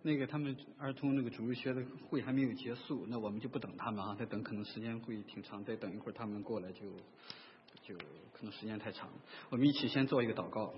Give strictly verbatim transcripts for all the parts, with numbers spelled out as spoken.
那个他们儿童那个主日学的会还没有结束，那我们就不等他们啊，再等可能时间会挺长，再等一会儿他们过来就就可能时间太长。我们一起先做一个祷告。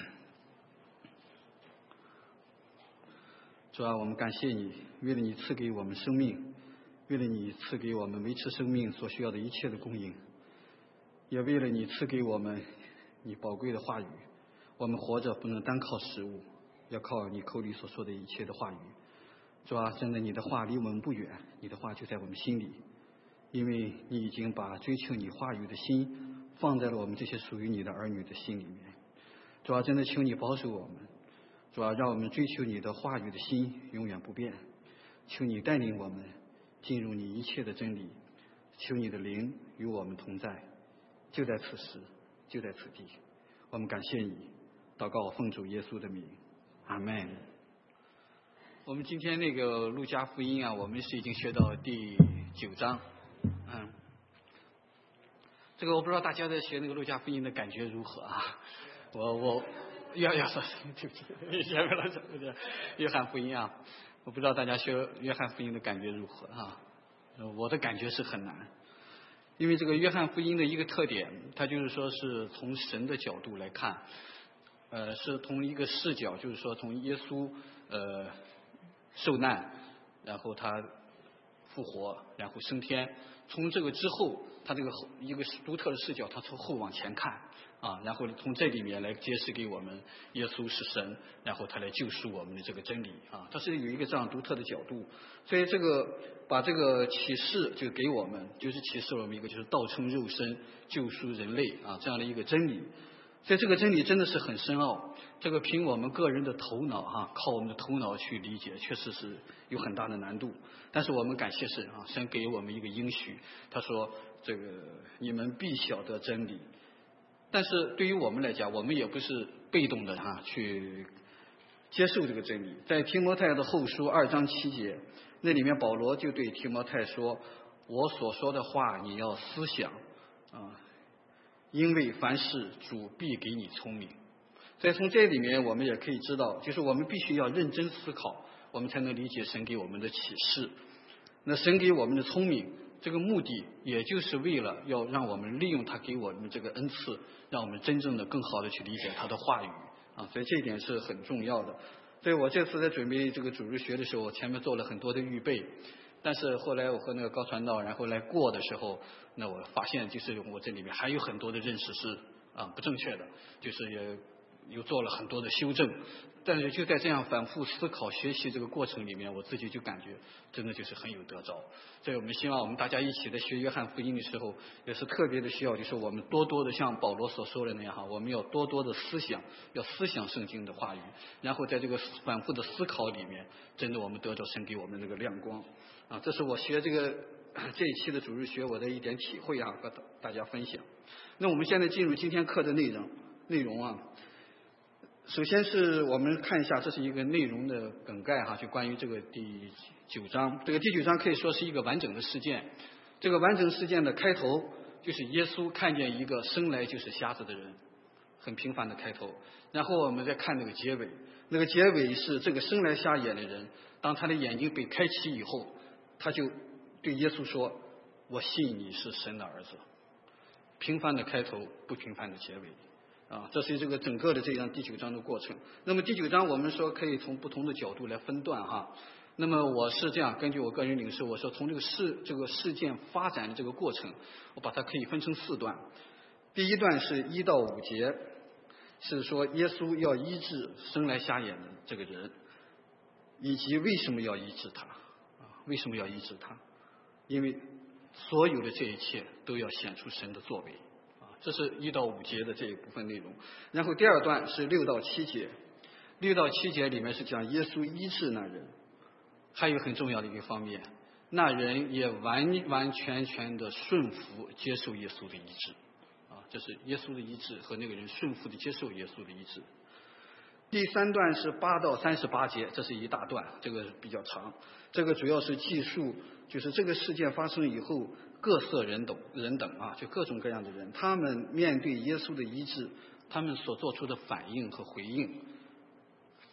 主啊，我们感谢你，为了你赐给我们生命，为了你赐给我们维持生命所需要的一切的供应，也为了你赐给我们你宝贵的话语。我们活着不能单靠食物，要靠你口里所说的一切的话语。主啊，真的你的话离我们不远，你的话就在我们心里，因为你已经把追求你话语的心放在了我们这些属于你的儿女的心里面。主啊，真的求你保守我们，主啊，让我们追求你的话语的心永远不变。求你带领我们进入你一切的真理，求你的灵与我们同在，就在此时，就在此地。我们感谢你，祷告奉主耶稣的名，阿们。我们今天那个路加福音啊，我们是已经学到第九章，嗯，这个我不知道大家在学那个路加福音的感觉如何啊？我我要要说对不起，前面了约翰福音啊，我不知道大家学约翰福音的感觉如何啊？我的感觉是很难。因为这个约翰福音的一个特点，它就是说是从神的角度来看，呃，是从一个视角，就是说从耶稣呃受难，然后他复活，然后升天，从这个之后，他这个一个独特的视角，他从后往前看啊，然后从这里面来揭示给我们耶稣是神，然后他来救赎我们的这个真理啊，他是有一个这样独特的角度，所以这个把这个启示就给我们，就是启示我们一个就是道成肉身救赎人类啊这样的一个真理。所以这个真理真的是很深奥，这个凭我们个人的头脑哈、啊，靠我们的头脑去理解，确实是有很大的难度。但是我们感谢神啊，神给我们一个应许，他说这个你们必晓得真理。但是对于我们来讲，我们也不是被动的哈、啊、去接受这个真理。在提摩太的后书二章七节，那里面保罗就对提摩太说：“我所说的话你要思想啊。”因为凡事主必给你聪明。所以从这里面我们也可以知道，就是我们必须要认真思考，我们才能理解神给我们的启示。那神给我们的聪明，这个目的也就是为了要让我们利用他给我们这个恩赐，让我们真正的更好的去理解他的话语啊，所以这一点是很重要的。所以我这次在准备这个主日学的时候，我前面做了很多的预备，但是后来我和那个高传道然后来过的时候，那我发现就是我这里面还有很多的认识是啊不正确的，就是也又做了很多的修正。但是就在这样反复思考学习这个过程里面，我自己就感觉真的就是很有得着。所以我们希望我们大家一起在学约翰福音的时候，也是特别的需要，就是我们多多的像保罗所说的那样哈，我们要多多的思想，要思想圣经的话语，然后在这个反复的思考里面，真的我们得着神给我们这个亮光啊。这是我学这个这一期的主日学我的一点体会啊，和大家分享。那我们现在进入今天课的内容内容啊。首先是我们看一下，这是一个内容的梗概哈，就关于这个第九章。这个第九章可以说是一个完整的事件。这个完整事件的开头就是耶稣看见一个生来就是瞎子的人，很平凡的开头。然后我们再看那个结尾，那个结尾是这个生来瞎眼的人，当他的眼睛被开启以后，他就对耶稣说：“我信你是神的儿子。”平凡的开头，不平凡的结尾。啊，这是这个整个的这样第九章的过程。那么第九章我们说可以从不同的角度来分段哈。那么我是这样，根据我个人领受，我说从这个事这个事件发展的这个过程，我把它可以分成四段。第一段是一到五节，是说耶稣要医治生来瞎眼的这个人，以及为什么要医治他啊？为什么要医治他？因为所有的这一切都要显出神的作为。这是一到五节的这一部分内容。然后第二段是六到七节，六到七节里面是讲耶稣医治那人，还有很重要的一个方面，那人也完完全全的顺服接受耶稣的医治啊，这是耶稣的医治和那个人顺服的接受耶稣的医治。第三段是八到三十八节，这是一大段，这个比较长。这个主要是记述，就是这个事件发生以后，各色人等人等啊，就各种各样的人，他们面对耶稣的医治，他们所做出的反应和回应。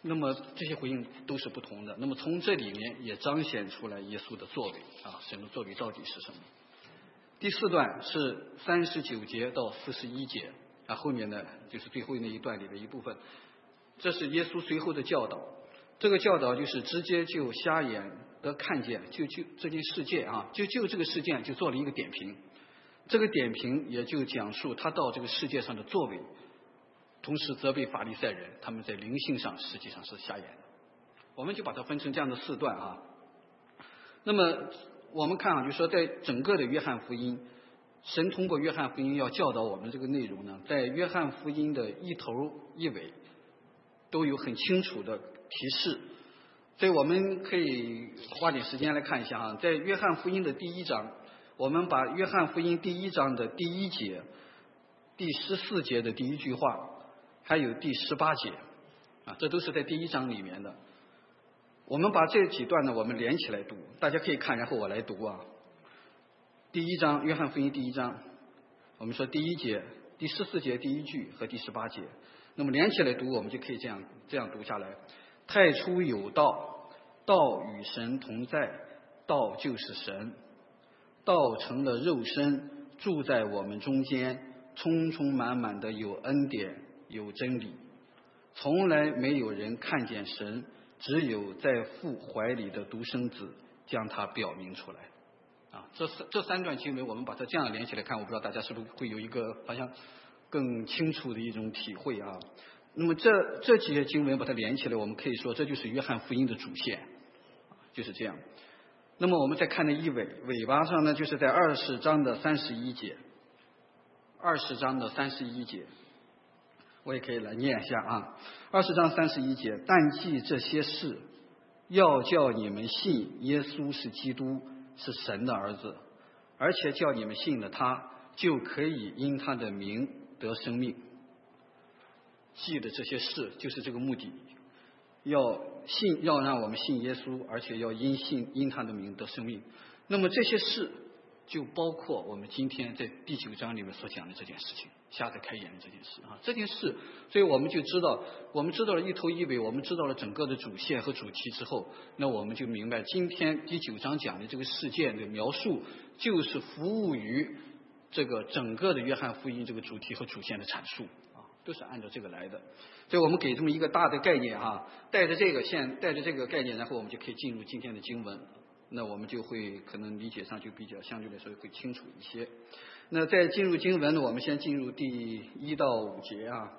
那么这些回应都是不同的。那么从这里面也彰显出来耶稣的作为啊，神的作为到底是什么？第四段是三十九节到四十一节啊，后面呢就是最后那一段里的一部分。这是耶稣随后的教导。这个教导就是直接就瞎眼的看见，就就这件事件啊，就就这个事件就做了一个点评。这个点评也就讲述他到这个世界上的作为，同时责备法利赛人，他们在灵性上实际上是瞎眼的。我们就把它分成这样的四段啊。那么我们看啊，就是说在整个的约翰福音，神通过约翰福音要教导我们这个内容呢，在约翰福音的一头一尾都有很清楚的提示。所以我们可以花点时间来看一下啊，在约翰福音的第一章，我们把约翰福音第一章的第一节、第十四节的第一句话，还有第十八节啊，这都是在第一章里面的。我们把这几段呢，我们连起来读，大家可以看，然后我来读啊。第一章，约翰福音第一章，我们说第一节、第十四节第一句和第十八节，那么连起来读，我们就可以这样这样读下来：太初有道，道与神同在，道就是神，道成了肉身，住在我们中间，充充满满的有恩典，有真理。从来没有人看见神，只有在父怀里的独生子将它表明出来。啊，这这三段经文，我们把它这样连起来看，我不知道大家是不是会有一个好像更清楚的一种体会啊。那么这这几些经文把它连起来，我们可以说这就是约翰福音的主线，就是这样。那么我们再看那一尾尾巴上呢，就是在二十章的三十一节，二十章的三十一节。我也可以来念一下啊，二十章三十一节，但记这些事，要叫你们信耶稣是基督，是神的儿子，而且叫你们信了他，就可以因他的名得生命。记的这些事就是这个目的，要信，要让我们信耶稣，而且要因信因他的名得生命。那么这些事就包括我们今天在第九章里面所讲的这件事情，瞎子开眼的这件事啊，这件事，所以我们就知道，我们知道了一头一尾，我们知道了整个的主线和主题之后，那我们就明白今天第九章讲的这个事件的描述，就是服务于这个整个的约翰福音这个主题和主线的阐述啊，都是按照这个来的。所以我们给这么一个大的概念啊，带着这个线，带着这个概念，然后我们就可以进入今天的经文。那我们就会可能理解上就比较相对来说会清楚一些。那在进入经文呢，我们先进入第一到五节啊。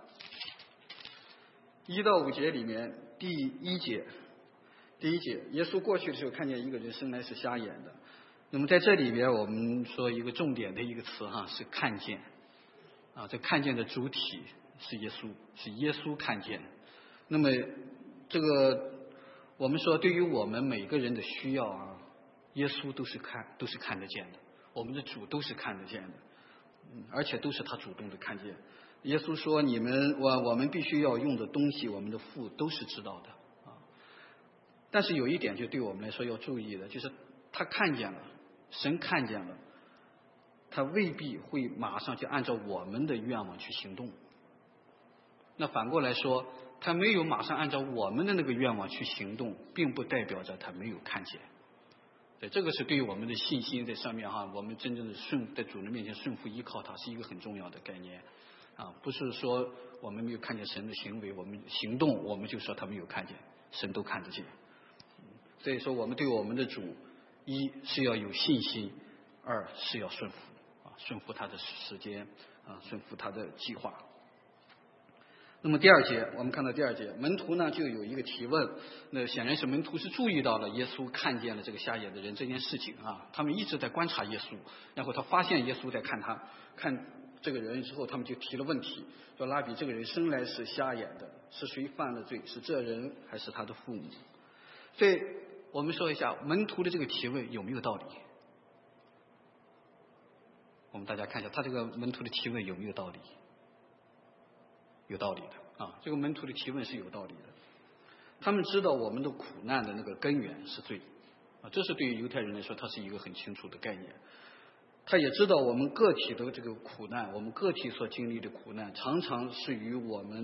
一到五节里面，第一节，第一节，耶稣过去的时候看见一个人生来是瞎眼的。那么在这里边，我们说一个重点的一个词哈，是看见啊，这看见的主体是耶稣，是耶稣看见。那么这个我们说，对于我们每个人的需要啊，耶稣都是看都是看得见的，我们的主都是看得见的，嗯，而且都是他主动的看见。耶稣说：“你们我我们必须要用的东西，我们的父都是知道的啊。”但是有一点，就对我们来说要注意的，就是他看见了，神看见了，他未必会马上就按照我们的愿望去行动。那反过来说，他没有马上按照我们的那个愿望去行动，并不代表着他没有看见。对，这个是对于我们的信心在上面哈，我们真正的顺在主人面前顺服依靠他，是一个很重要的概念啊，不是说我们没有看见神的行为，我们行动我们就说他没有看见，神都看得见。所以说我们对我们的主，一是要有信心，二是要顺服啊，顺服他的时间啊，顺服他的计划。那么第二节，我们看到第二节，门徒呢就有一个提问，那显然是门徒是注意到了耶稣看见了这个瞎眼的人这件事情啊，他们一直在观察耶稣，然后他发现耶稣在看他看这个人之后，他们就提了问题，说拉比，这个人生来是瞎眼的，是谁犯了罪？是这人还是他的父母？所以我们说一下门徒的这个提问有没有道理？我们大家看一下他这个门徒的提问有没有道理？有道理的啊，这个门徒的提问是有道理的。他们知道我们的苦难的那个根源是罪啊，这是对于犹太人来说，它是一个很清楚的概念。他也知道我们个体的这个苦难，我们个体所经历的苦难，常常是与我们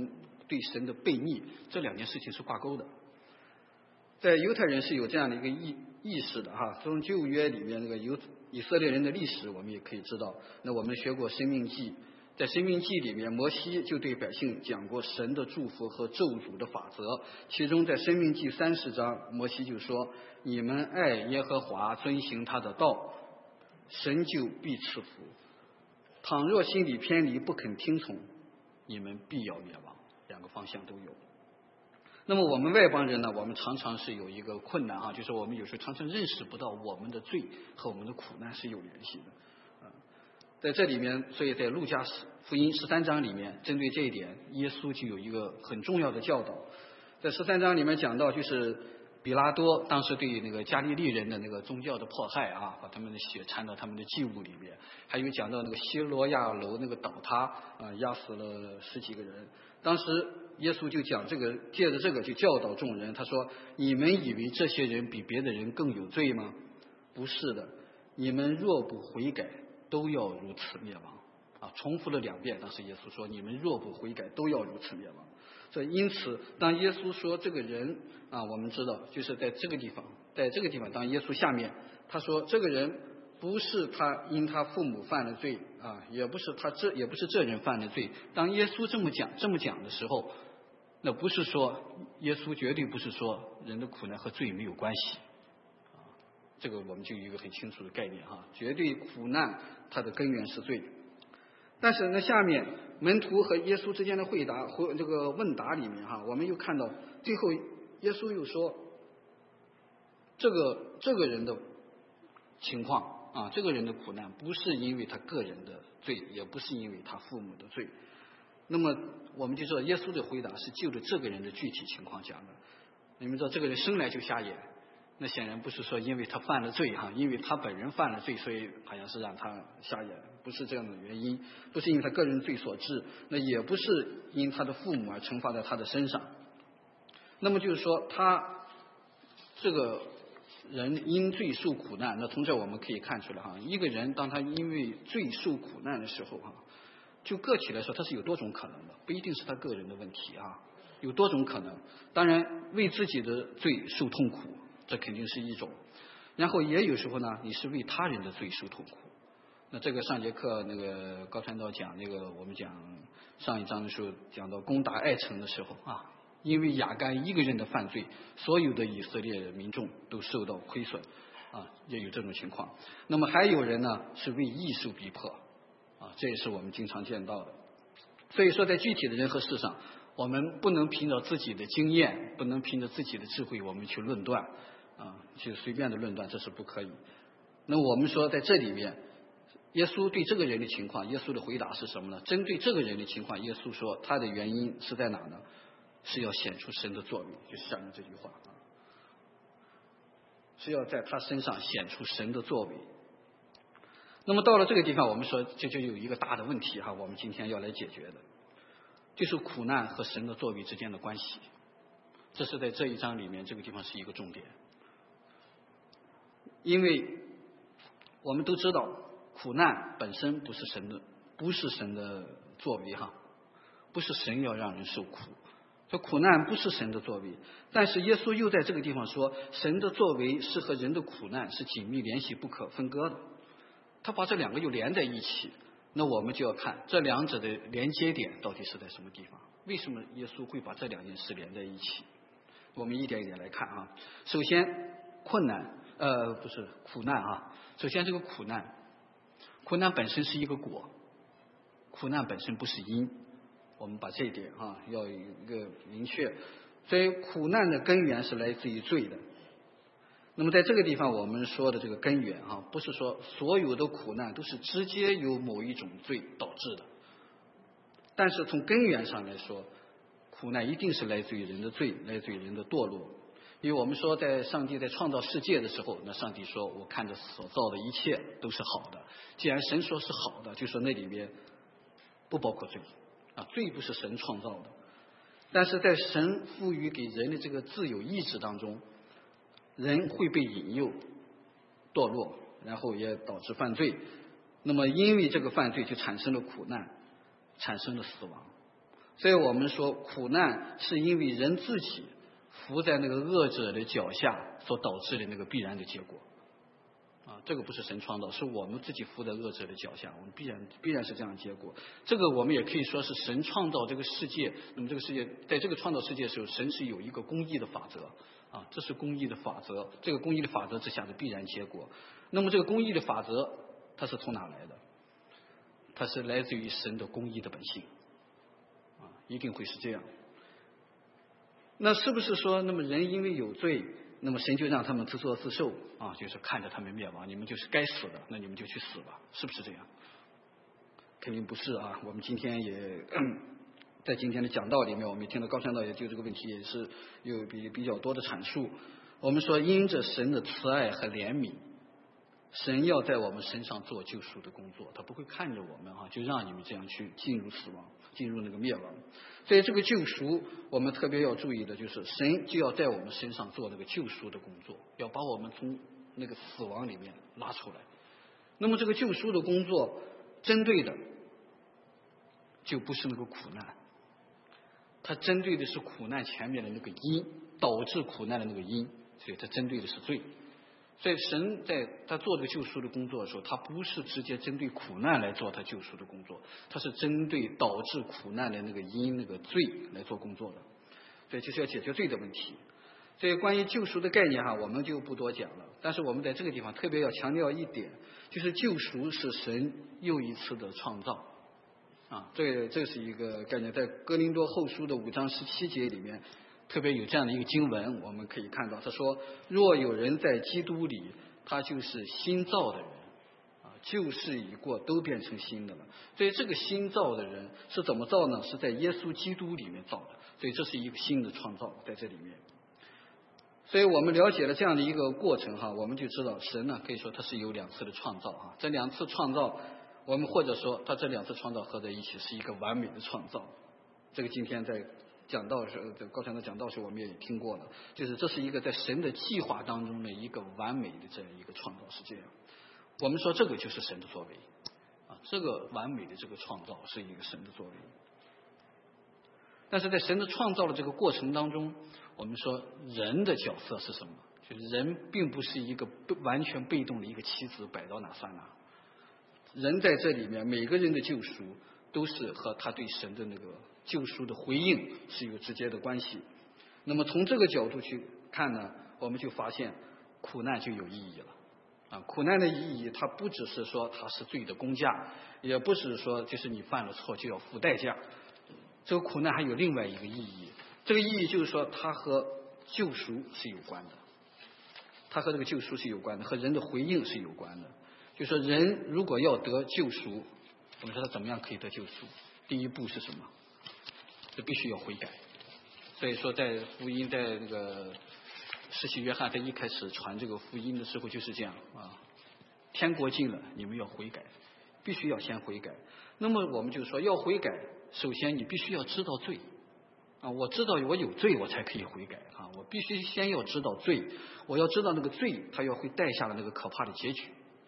对神的悖逆，这两件事情是挂钩的。在犹太人是有这样的一个意意识的哈，从旧约里面那个犹以色列人的历史，我们也可以知道。那我们学过申命记，在申命记里面，摩西就对百姓讲过神的祝福和咒诅的法则。其中在申命记三十章，摩西就说：“你们爱耶和华，遵行他的道，神就必赐福；倘若心里偏离，不肯听从，你们必要灭亡。”两个方向都有。那么我们外邦人呢，我们常常是有一个困难啊，就是我们有时候常常认识不到我们的罪和我们的苦难是有联系的。啊，在这里面，所以在路加福音十三章里面，针对这一点，耶稣就有一个很重要的教导。在十三章里面讲到，就是比拉多当时对那个加利利人的那个宗教的迫害啊，把他们的血掺到他们的祭物里面，还有讲到那个希罗亚楼那个倒塌啊，压死了十几个人。当时耶稣就讲这个，借着这个就教导众人，他说：“你们以为这些人比别的人更有罪吗？不是的，你们若不悔改，都要如此灭亡。”啊，重复了两遍。当时耶稣说：“你们若不悔改，都要如此灭亡。”所以，因此，当耶稣说这个人啊，我们知道就是在这个地方，在这个地方，当耶稣下面他说这个人不是他因他父母犯了罪啊，也不是他这也不是这人犯了罪。当耶稣这么讲这么讲的时候，那不是说耶稣绝对不是说人的苦难和罪没有关系啊，这个我们就有一个很清楚的概念哈，绝对苦难它的根源是罪。但是呢，下面门徒和耶稣之间的回答和这个问答里面哈，我们又看到最后耶稣又说，这个这个人的情况啊，这个人的苦难不是因为他个人的罪，也不是因为他父母的罪。那么我们就知道耶稣的回答是就着这个人的具体情况讲的。你们知道这个人生来就瞎眼，那显然不是说因为他犯了罪哈，因为他本人犯了罪，所以好像是让他瞎眼，不是这样的原因，不是因为他个人罪所致，那也不是因他的父母而惩罚在他的身上。那么就是说他这个人因罪受苦难，那从这我们可以看出来哈，一个人当他因为罪受苦难的时候哈，就个体来说他是有多种可能的，不一定是他个人的问题啊，有多种可能。当然为自己的罪受痛苦，这肯定是一种，然后也有时候呢你是为他人的罪受痛苦。那这个上节课那个高传道讲那个我们讲上一章的时候讲到攻打爱城的时候啊，因为亚干一个人的犯罪，所有的以色列民众都受到亏损啊，也有这种情况。那么还有人呢是为义受逼迫啊，这也是我们经常见到的。所以说在具体的人和事上，我们不能凭着自己的经验，不能凭着自己的智慧我们去论断啊，去随便的论断，这是不可以。那我们说在这里面耶稣对这个人的情况，耶稣的回答是什么呢？针对这个人的情况，耶稣说他的原因是在哪呢？是要显出神的作为，就是下面这句话啊，是要在他身上显出神的作为。那么到了这个地方，我们说这就有一个大的问题哈，我们今天要来解决的，就是苦难和神的作为之间的关系。这是在这一章里面这个地方是一个重点，因为我们都知道苦难本身不是神的，不是神的作为哈，不是神要让人受苦。这苦难不是神的作为，但是耶稣又在这个地方说，神的作为是和人的苦难是紧密联系不可分割的，他把这两个又连在一起。那我们就要看这两者的连接点到底是在什么地方，为什么耶稣会把这两件事连在一起。我们一点一点来看啊。首先困难呃不是苦难啊，首先这个苦难苦难本身是一个果，苦难本身不是因，我们把这一点啊要有一个明确。所以苦难的根源是来自于罪的。那么在这个地方我们说的这个根源啊，不是说所有的苦难都是直接由某一种罪导致的，但是从根源上来说，苦难一定是来自于人的罪，来自于人的堕落。因为我们说在上帝在创造世界的时候，那上帝说我看着所造的一切都是好的，既然神说是好的，就说那里面不包括罪啊，罪不是神创造的。但是在神赋予给人的这个自由意志当中，人会被引诱堕落，然后也导致犯罪。那么因为这个犯罪就产生了苦难，产生了死亡。 所以我们说苦难是因为人自己伏在那个恶者的脚下所导致的那个必然的结果啊，这个不是神创造，是我们自己伏在恶者的脚下，我们必然必然是这样的结果。这个我们也可以说是神创造这个世界，那么这个世界在这个创造世界的时候，神是有一个公义的法则啊，这是公义的法则，这个公义的法则之下的必然结果。那么这个公义的法则它是从哪来的？它是来自于神的公义的本性啊，一定会是这样。那是不是说，那么人因为有罪，那么神就让他们自作自受啊？就是看着他们灭亡，你们就是该死的，那你们就去死吧，是不是这样？肯定不是啊！我们今天也在今天的讲道里面，我们也听到高传道也就这个问题也是有比比较多的阐述。我们说，因着神的慈爱和怜悯，神要在我们身上做救赎的工作，他不会看着我们啊，就让你们这样去进入死亡，进入那个灭亡。所以这个救赎，我们特别要注意的就是，神就要在我们身上做那个救赎的工作，要把我们从那个死亡里面拉出来。那么这个救赎的工作，针对的就不是那个苦难，它针对的是苦难前面的那个因，导致苦难的那个因，所以它针对的是罪。所以神在他做这个救赎的工作的时候，他不是直接针对苦难来做他救赎的工作，他是针对导致苦难的那个因那个罪来做工作的。所以就是要解决罪的问题。所以关于救赎的概念哈，我们就不多讲了。但是我们在这个地方特别要强调一点，就是救赎是神又一次的创造啊，这这是一个概念，在哥林多后书的五章十七节里面。特别有这样的一个经文，我们可以看到，他说：“若有人在基督里，他就是新造的人，啊，旧事已过，都变成新的了。”所以这个新造的人是怎么造呢？是在耶稣基督里面造的，所以这是一个新的创造在这里面。所以我们了解了这样的一个过程哈，我们就知道神呢可以说他是有两次的创造哈，这两次创造，我们或者说他这两次创造合在一起是一个完美的创造。这个今天在讲道的时候，在高传的讲道时候，我们也听过了，就是这是一个在神的计划当中的一个完美的这样一个创造，是这样。我们说这个就是神的作为啊，这个完美的这个创造是一个神的作为。但是在神的创造的这个过程当中，我们说人的角色是什么？就是人并不是一个完全被动的一个棋子，摆到哪算哪。人在这里面，每个人的救赎都是和他对神的那个救赎的回应是有直接的关系。那么从这个角度去看呢，我们就发现苦难就有意义了啊！苦难的意义，它不只是说它是罪的工价，也不是说就是你犯了错就要付代价。这个苦难还有另外一个意义，这个意义就是说它和救赎是有关的，它和这个救赎是有关的，和人的回应是有关的。就是说人如果要得救赎，我们说他怎么样可以得救赎？第一步是什么？这必须要悔改。所以说在福音，在那个施洗约翰在一开始传这个福音的时候就是这样啊，天国近了，你们要悔改，必须要先悔改。那么我们就说要悔改，首先你必须要知道罪啊，我知道我有罪，我才可以悔改啊，我必须先要知道罪，我要知道那个罪，它要会带下了那个可怕的结局。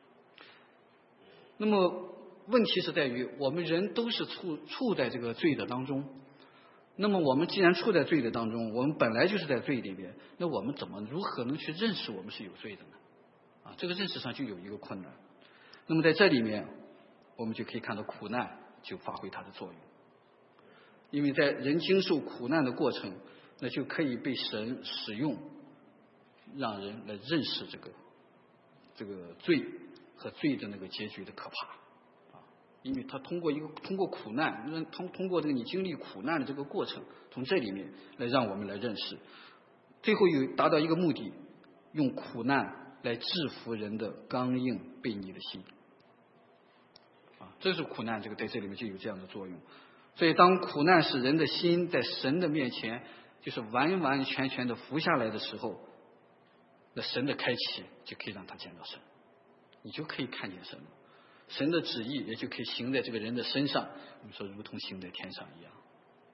那么问题是在于，我们人都是处处在这个罪的当中。那么我们既然处在罪的当中，我们本来就是在罪里边，那我们怎么如何能去认识我们是有罪的呢？啊，这个认识上就有一个困难。那么在这里面，我们就可以看到苦难就发挥它的作用。因为在人经受苦难的过程，那就可以被神使用，让人来认识这个这个罪和罪的那个结局的可怕。因为他通过一个通过苦难，通通过这个你经历苦难的这个过程，从这里面来让我们来认识，最后有达到一个目的，用苦难来制服人的刚硬悖逆的心。啊，这是苦难这个在这里面就有这样的作用。所以当苦难使人的心在神的面前就是完完全全的服下来的时候，那神的开启就可以让他见到神，你就可以看见神了。神的旨意也就可以行在这个人的身上，我们说如同行在天上一样。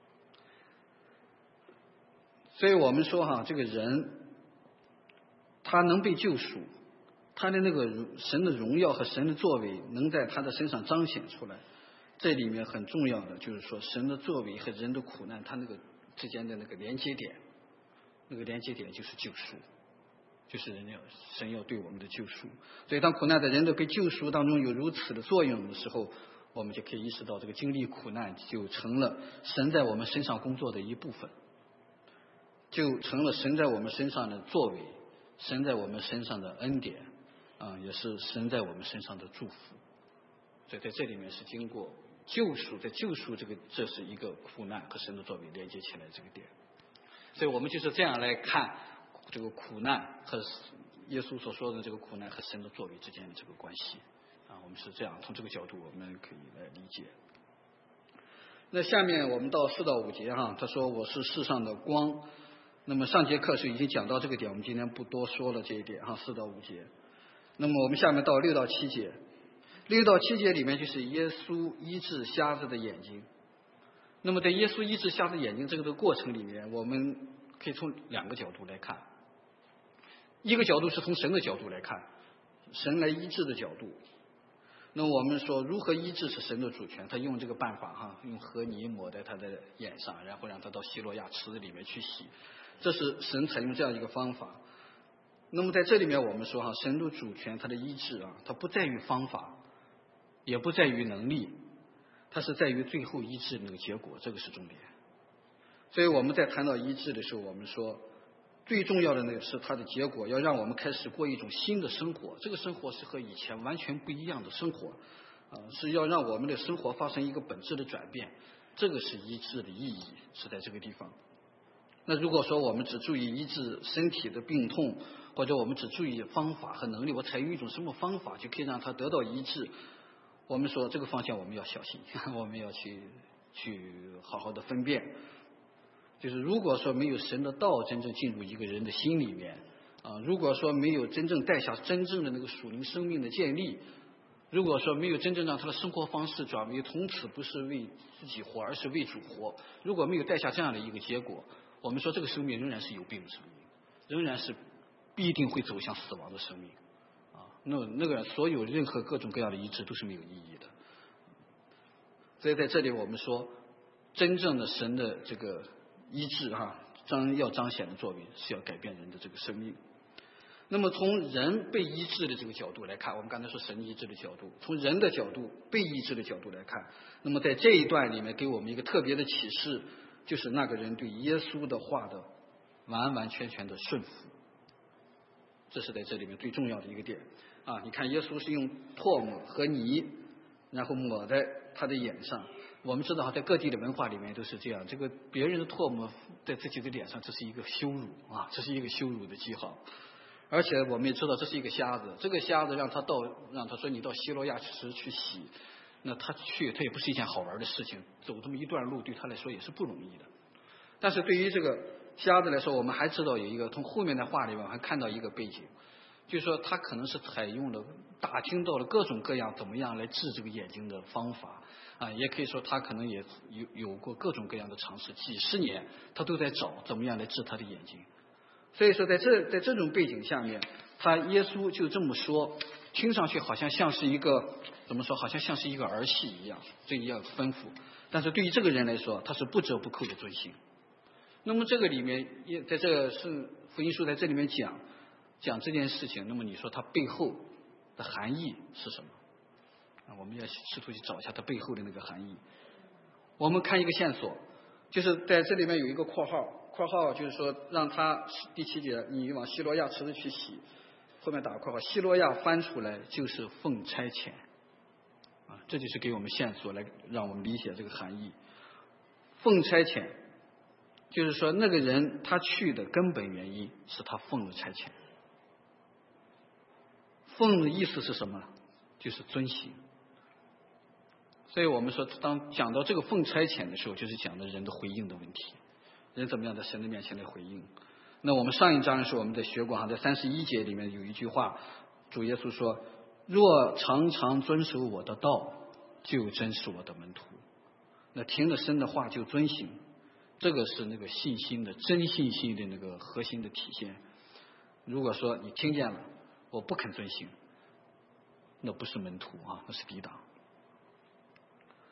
所以我们说哈，这个人他能被救赎，他的那个神的荣耀和神的作为能在他的身上彰显出来， 这里面很重要的就是说，神的作为和人的苦难，它那个之间的那个连接点，那个连接点就是救赎，就是人要神要对我们的救赎。所以当苦难在人的跟救赎当中有如此的作用的时候，我们就可以意识到，这个经历苦难就成了神在我们身上工作的一部分，就成了神在我们身上的作为，神在我们身上的恩典啊，也是神在我们身上的祝福。所以在这里面是经过救赎，在救赎这个这是一个苦难和神的作为连接起来这个点。所以我们就是这样来看这个苦难和耶稣所说的这个苦难和神的作为之间的这个关系啊，我们是这样从这个角度我们可以来理解。那下面我们到四到五节哈，他说我是世上的光。那么上节课是已经讲到这个点，我们今天不多说了这一点哈，四到五节。那么我们下面到六到七节，六到七节里面就是耶稣医治瞎子的眼睛。那么在耶稣医治瞎子眼睛这个的过程里面，我们可以从两个角度来看。一个角度是从神的角度来看，神来医治的角度。那我们说如何医治是神的主权，他用这个办法哈，用河泥抹在他的眼上，然后让他到希罗亚池子里面去洗，这是神采用这样一个方法。那么在这里面我们说哈，神的主权他的医治啊，它不在于方法，也不在于能力，它是在于最后医治那个结果，这个是重点。所以我们在谈到医治的时候，我们说最重要的那个是它的结果，要让我们开始过一种新的生活，这个生活是和以前完全不一样的生活啊，是要让我们的生活发生一个本质的转变，这个是医治的意义，是在这个地方。那如果说我们只注意医治身体的病痛，或者我们只注意方法和能力，我采用一种什么方法就可以让它得到医治，我们说这个方向我们要小心，我们要去去好好的分辨。就是如果说没有神的道真正进入一个人的心里面啊，如果说没有真正带下真正的那个属灵生命的建立，如果说没有真正让他的生活方式转为从此不是为自己活，而是为主活，如果没有带下这样的一个结果，我们说这个生命仍然是有病的生命，仍然是必定会走向死亡的生命啊。那那个所有任何各种各样的医治都是没有意义的。所以在这里我们说，真正的神的这个医治哈、啊，彰要彰显的作为是要改变人的这个生命。那么从人被医治的这个角度来看，我们刚才说神医治的角度，从人的角度被医治的角度来看，那么在这一段里面给我们一个特别的启示，就是那个人对耶稣的话的完完全全的顺服，这是在这里面最重要的一个点啊！你看耶稣是用唾沫和泥，然后抹在他的眼上。我们知道在各地的文化里面都是这样，这个别人的唾沫在自己的脸上，这是一个羞辱啊，这是一个羞辱的记号。而且我们也知道这是一个瞎子，这个瞎子让他到让他说你到希罗亚池去洗，那他去他也不是一件好玩的事情，走这么一段路对他来说也是不容易的。但是对于这个瞎子来说，我们还知道有一个从后面的话里面还看到一个背景，就是说他可能是采用了打听到了各种各样怎么样来治这个眼睛的方法啊，也可以说他可能也有有过各种各样的尝试，几十年他都在找怎么样来治他的眼睛。所以说在这在这种背景下面，他耶稣就这么说，听上去好像像是一个怎么说，好像像是一个儿戏一样，这样吩咐。但是对于这个人来说，他是不折不扣的遵行。那么这个里面也在这个是福音书在这里面讲讲这件事情，那么你说它背后的含义是什么？啊，我们要试图去找一下它背后的那个含义。我们看一个线索，就是在这里面有一个括号，括号就是说让他第七节你往希罗亚池子去洗，后面打个括号，希罗亚翻出来就是奉差遣啊，这就是给我们线索来让我们理解这个含义。奉差遣就是说那个人他去的根本原因是他奉了差遣。奉的意思是什么？就是遵行。所以我们说当讲到这个奉差遣的时候，就是讲的人的回应的问题，人怎么样在神的面前来回应。那我们上一章的时候我们在学过哈，在三十一节里面有一句话，主耶稣说，若常常遵守我的道，就真是我的门徒。那听了神的话就遵行，这个是那个信心的真信心的那个核心的体现。如果说你听见了我不肯遵行，那不是门徒啊，那是抵挡。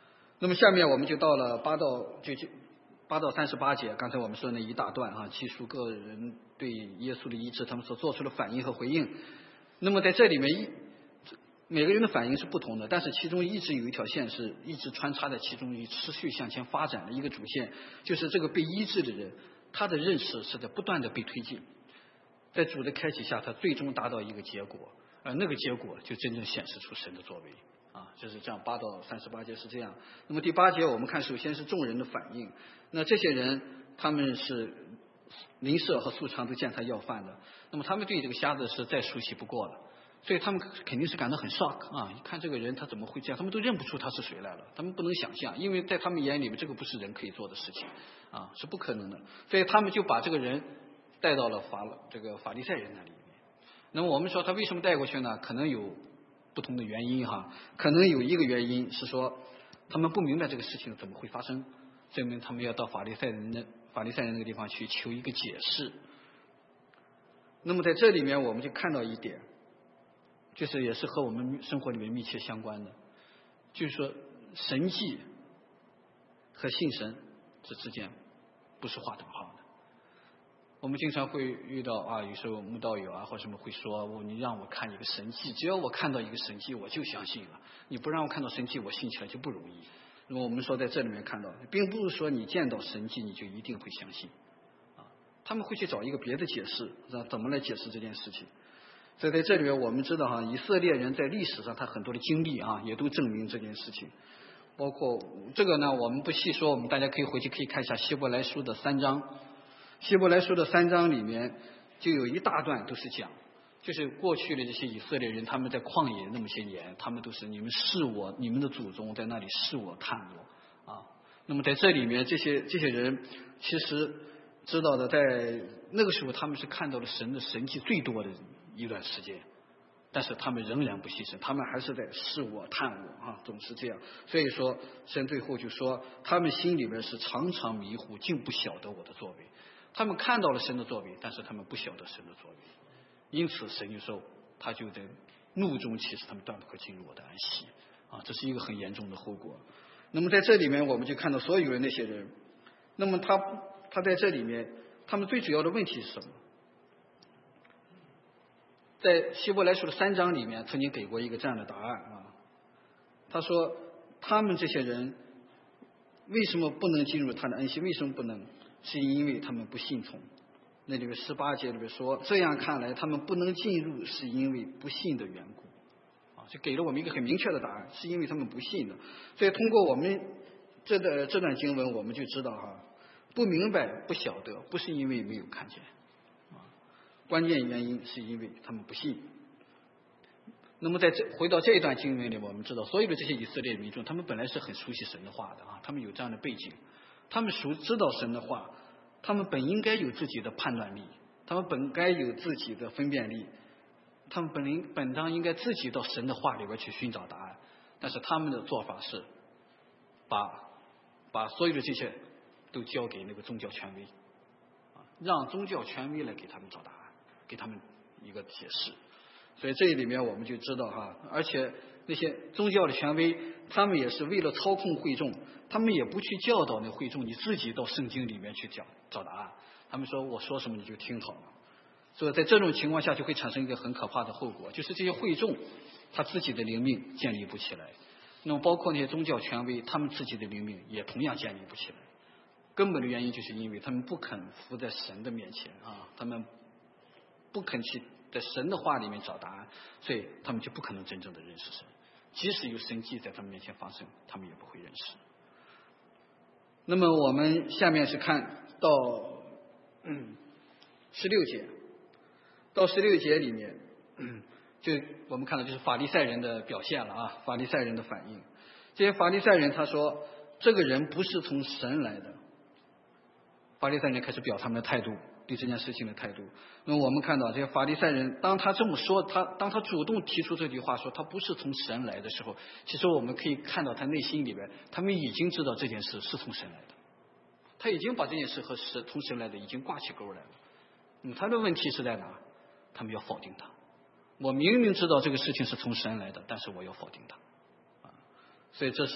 那么下面我们就到了八到就八到三十八节，刚才我们说的那一大段啊，记述个人对耶稣的医治他们所做出的反应和回应。那么在这里面，每个人的反应是不同的，但是其中一直有一条线是一直穿插在其中，持续向前发展的一个主线，就是这个被医治的人，他的认识是在不断的被推进，在主的开启下，他最终达到一个结果，而那个结果就真正显示出神的作为啊，就是这样。八到三十八节是这样。那么第八节我们看，首先是众人的反应。那这些人他们是邻舍和素常都见他要饭的，那么他们对这个瞎子是再熟悉不过了，所以他们肯定是感到很 shock 啊！一看这个人他怎么会这样，他们都认不出他是谁来了，他们不能想象，因为在他们眼里面这个不是人可以做的事情啊，是不可能的，所以他们就把这个人带到了法这个法利赛人那里面。那么我们说他为什么带过去呢？可能有不同的原因哈，可能有一个原因是说他们不明白这个事情怎么会发生，证明他们要到法利赛人的法利赛人那个地方去求一个解释。那么在这里面我们就看到一点，就是也是和我们生活里面密切相关的，就是说神迹和信神这之间不是划等号的。我们经常会遇到啊，有时候慕道友啊或什么会说，我你让我看一个神迹，只要我看到一个神迹我就相信了，你不让我看到神迹我信起来就不容易。那么我们说在这里面看到，并不是说你见到神迹你就一定会相信啊，他们会去找一个别的解释，怎么来解释这件事情。所以在这里面我们知道哈，以色列人在历史上他很多的经历啊，也都证明这件事情。包括这个呢，我们不细说，我们大家可以回去可以看一下希伯来书的三章。希伯来书的三章里面就有一大段都是讲，就是过去的这些以色列人，他们在旷野那么些年，他们都是你们视我，你们的祖宗在那里视我看我啊。那么在这里面，这些这些人其实知道的，在那个时候他们是看到了神的神迹最多的一段时间，但是他们仍然不牺牲，他们还是在视我探我啊，总是这样。所以说神最后就说，他们心里边是常常迷糊，竟不晓得我的作为。他们看到了神的作为，但是他们不晓得神的作为，因此神就说他就在怒中启示他们断不可进入我的安息啊，这是一个很严重的后果。那么在这里面我们就看到所有的那些人，那么他他在这里面他们最主要的问题是什么？在希伯来书的三章里面曾经给过一个这样的答案啊，他说他们这些人为什么不能进入他的恩息？为什么不能？是因为他们不信从。那里面十八节里面说，这样看来他们不能进入是因为不信的缘故啊，就给了我们一个很明确的答案，是因为他们不信的。所以通过我们这的这段经文我们就知道哈，不明白不晓得不是因为没有看见啊，关键原因是因为他们不信。那么在这回到这一段经文里，我们知道所有的这些以色列民众，他们本来是很熟悉神的话的啊，他们有这样的背景，他们熟知道神的话，他们本应该有自己的判断力，他们本该有自己的分辨力，他们本应本当应该自己到神的话里边去寻找答案，但是他们的做法是把把所有的这些都交给那个宗教权威啊，让宗教权威来给他们找答案，给他们一个解释。所以这里面我们就知道哈，而且那些宗教的权威，他们也是为了操控会众，他们也不去教导那会众，你自己到圣经里面去讲找答案。他们说我说什么你就听好了。所以在这种情况下就会产生一个很可怕的后果，就是这些会众他自己的灵命建立不起来，那么包括那些宗教权威，他们自己的灵命也同样建立不起来。根本的原因就是因为他们不肯服在神的面前啊，他们不肯去在神的话里面找答案，所以他们就不可能真正的认识神。即使有神迹在他们面前发生，他们也不会认识。那么我们下面是看到嗯十六节，到十六节里面，嗯，就我们看到就是法利赛人的表现了啊，法利赛人的反应。这些法利赛人他说这个人不是从神来的，法利赛人开始表他们的态度，对这件事情的态度。那么我们看到这些法利赛人，当他这么说，他当他主动提出这句话说他不是从神来的时候，其实我们可以看到他内心里边，他们已经知道这件事是从神来的，他已经把这件事和神从神来的已经挂起钩来了。那么他的问题是在哪？他们要否定他。我明明知道这个事情是从神来的，但是我要否定他啊。所以这是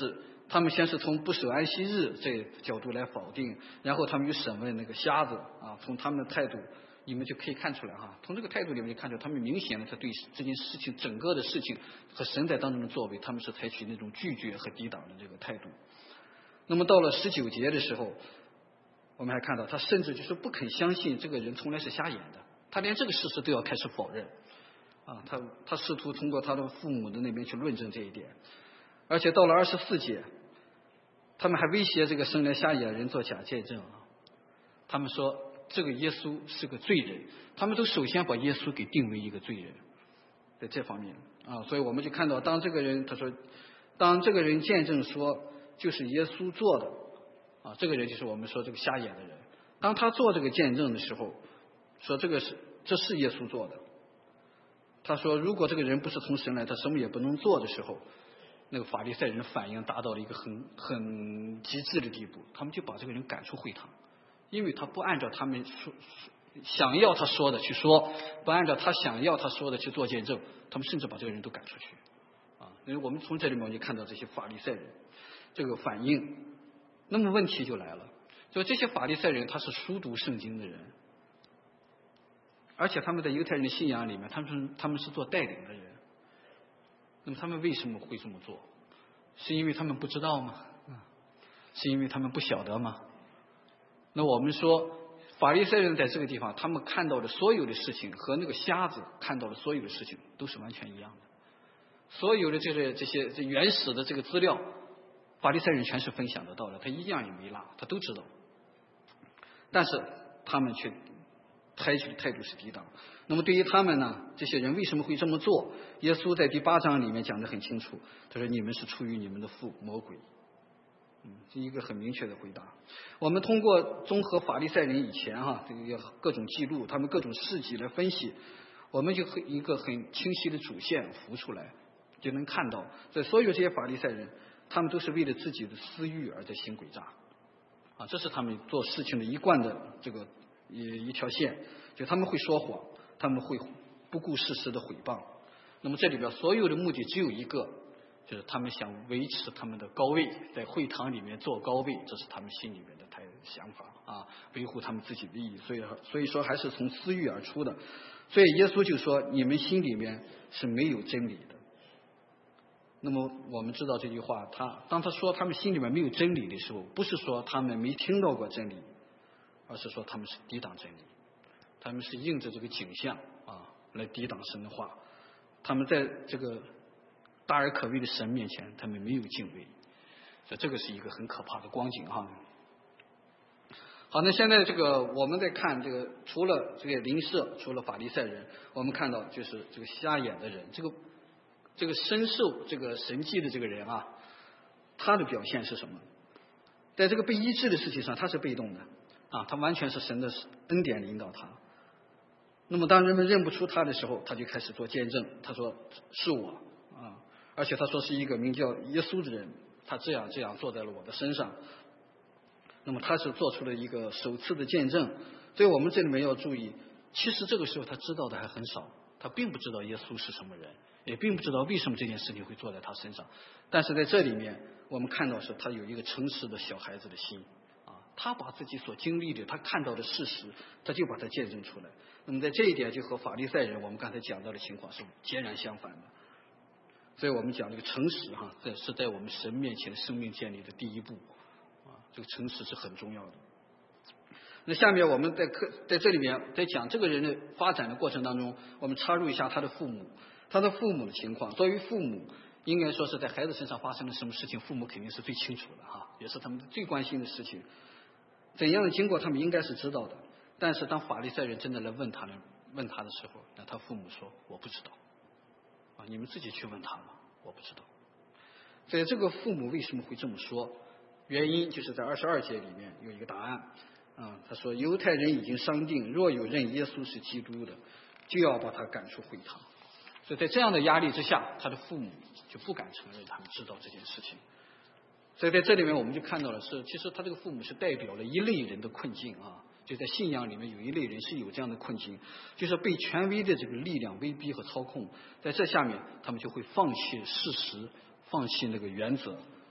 他们先是从不守安息日这个角度来否定，然后他们又审问那个瞎子啊，从他们的态度你们就可以看出来哈，从这个态度里面就看出他们明显的他对这件事情整个的事情和神在当中的作为，他们是采取那种拒绝和抵挡的这个态度。那么到了十九节的时候，我们还看到他甚至就是不肯相信这个人从来是瞎眼的，他连这个事实都要开始否认啊，他他试图通过他的父母的那边去论证这一点。而且到了二十四节，他们还威胁这个生来瞎眼人做假见证啊，他们说这个耶稣是个罪人，他们都首先把耶稣给定为一个罪人，在这方面啊，所以我们就看到，当这个人他说，当这个人见证说就是耶稣做的啊，这个人就是我们说这个瞎眼的人，当他做这个见证的时候，说这个是这是耶稣做的，他说如果这个人不是从神来，他什么也不能做的时候，那个法利赛人的反应达到了一个很很极致的地步，他们就把这个人赶出会堂，因为他不按照他们说想要他说的去说，不按照他想要他说的去做见证，他们甚至把这个人都赶出去啊。因为我们从这里面就看到这些法利赛人这个反应。那么问题就来了，就这些法利赛人他是熟读圣经的人，而且他们在犹太人的信仰里面，他们是他们是做带领的人。那么他们为什么会这么做？是因为他们不知道吗？是因为他们不晓得吗？那我们说法利赛人在这个地方，他们看到的所有的事情和那个瞎子看到的所有的事情都是完全一样的，所有的这个这些这原始的这个资料，法利赛人全是分享得到的，他一样也没落，他都知道，但是他们却采取的态度是抵挡。那么对于他们呢，这些人为什么会这么做？耶稣在第八章里面讲得很清楚，他说你们是出于你们的父魔鬼。嗯，是一个很明确的回答。我们通过综合法利赛人以前哈、啊、这个各种记录，他们各种事迹来分析，我们就一个很清晰的主线浮出来，就能看到，在所有这些法利赛人，他们都是为了自己的私欲而在行诡诈啊，这是他们做事情的一贯的这个一一条线，就他们会说谎，他们会不顾事实的毁谤。那么这里边所有的目的只有一个，就是他们想维持他们的高位，在会堂里面做高位，这是他们心里面的态想法啊，维护他们自己的利益。所以所以说还是从私欲而出的。所以耶稣就说你们心里面是没有真理的。那么我们知道这句话，他当他说他们心里面没有真理的时候，不是说他们没听到过真理，而是说他们是抵挡真理，他们是应着这个景象啊来抵挡神的话，他们在这个大而可畏的神面前，他们没有敬畏，所以这个是一个很可怕的光景哈。好，那现在这个我们在看这个，除了这个邻舍，除了法利赛人，我们看到就是这个瞎眼的人，这个这个深受这个神迹的这个人啊，他的表现是什么？在这个被医治的事情上，他是被动的啊，他完全是神的恩典引导他。那么当人们认不出他的时候，他就开始做见证，他说是我啊，而且他说是一个名叫耶稣的人，他这样这样坐在了我的身上。那么他是做出了一个首次的见证，所以我们这里面要注意，其实这个时候他知道的还很少，他并不知道耶稣是什么人，也并不知道为什么这件事情会做在他身上。但是在这里面我们看到是他有一个诚实的小孩子的心啊，他把自己所经历的，他看到的事实，他就把它见证出来。那么在这一点就和法利赛人我们刚才讲到的情况是截然相反的。所以我们讲这个诚实哈，这是在我们神面前生命建立的第一步啊，这个诚实是很重要的。那下面我们在课在这里面在讲这个人的发展的过程当中，我们插入一下他的父母，他的父母的情况。作为父母，应该说是在孩子身上发生了什么事情，父母肯定是最清楚的哈，也是他们最关心的事情。怎样的经过，他们应该是知道的。但是当法利赛人真的来问他呢，问他的时候，那他父母说我不知道啊，你们自己去问他吧，我不知道。所以这个父母为什么会这么说？原因就是在二十二节里面有一个答案啊，他说犹太人已经商定，若有认耶稣是基督的，就要把他赶出会堂。所以在这样的压力之下，他的父母就不敢承认他们知道这件事情。所以在这里面我们就看到了是，其实他这个父母是代表了一类人的困境啊，就在信仰里面有一类人是有这样的困境，就是被权威的这个力量威逼和操控，在这下面他们就会放弃事实，放弃那个原则，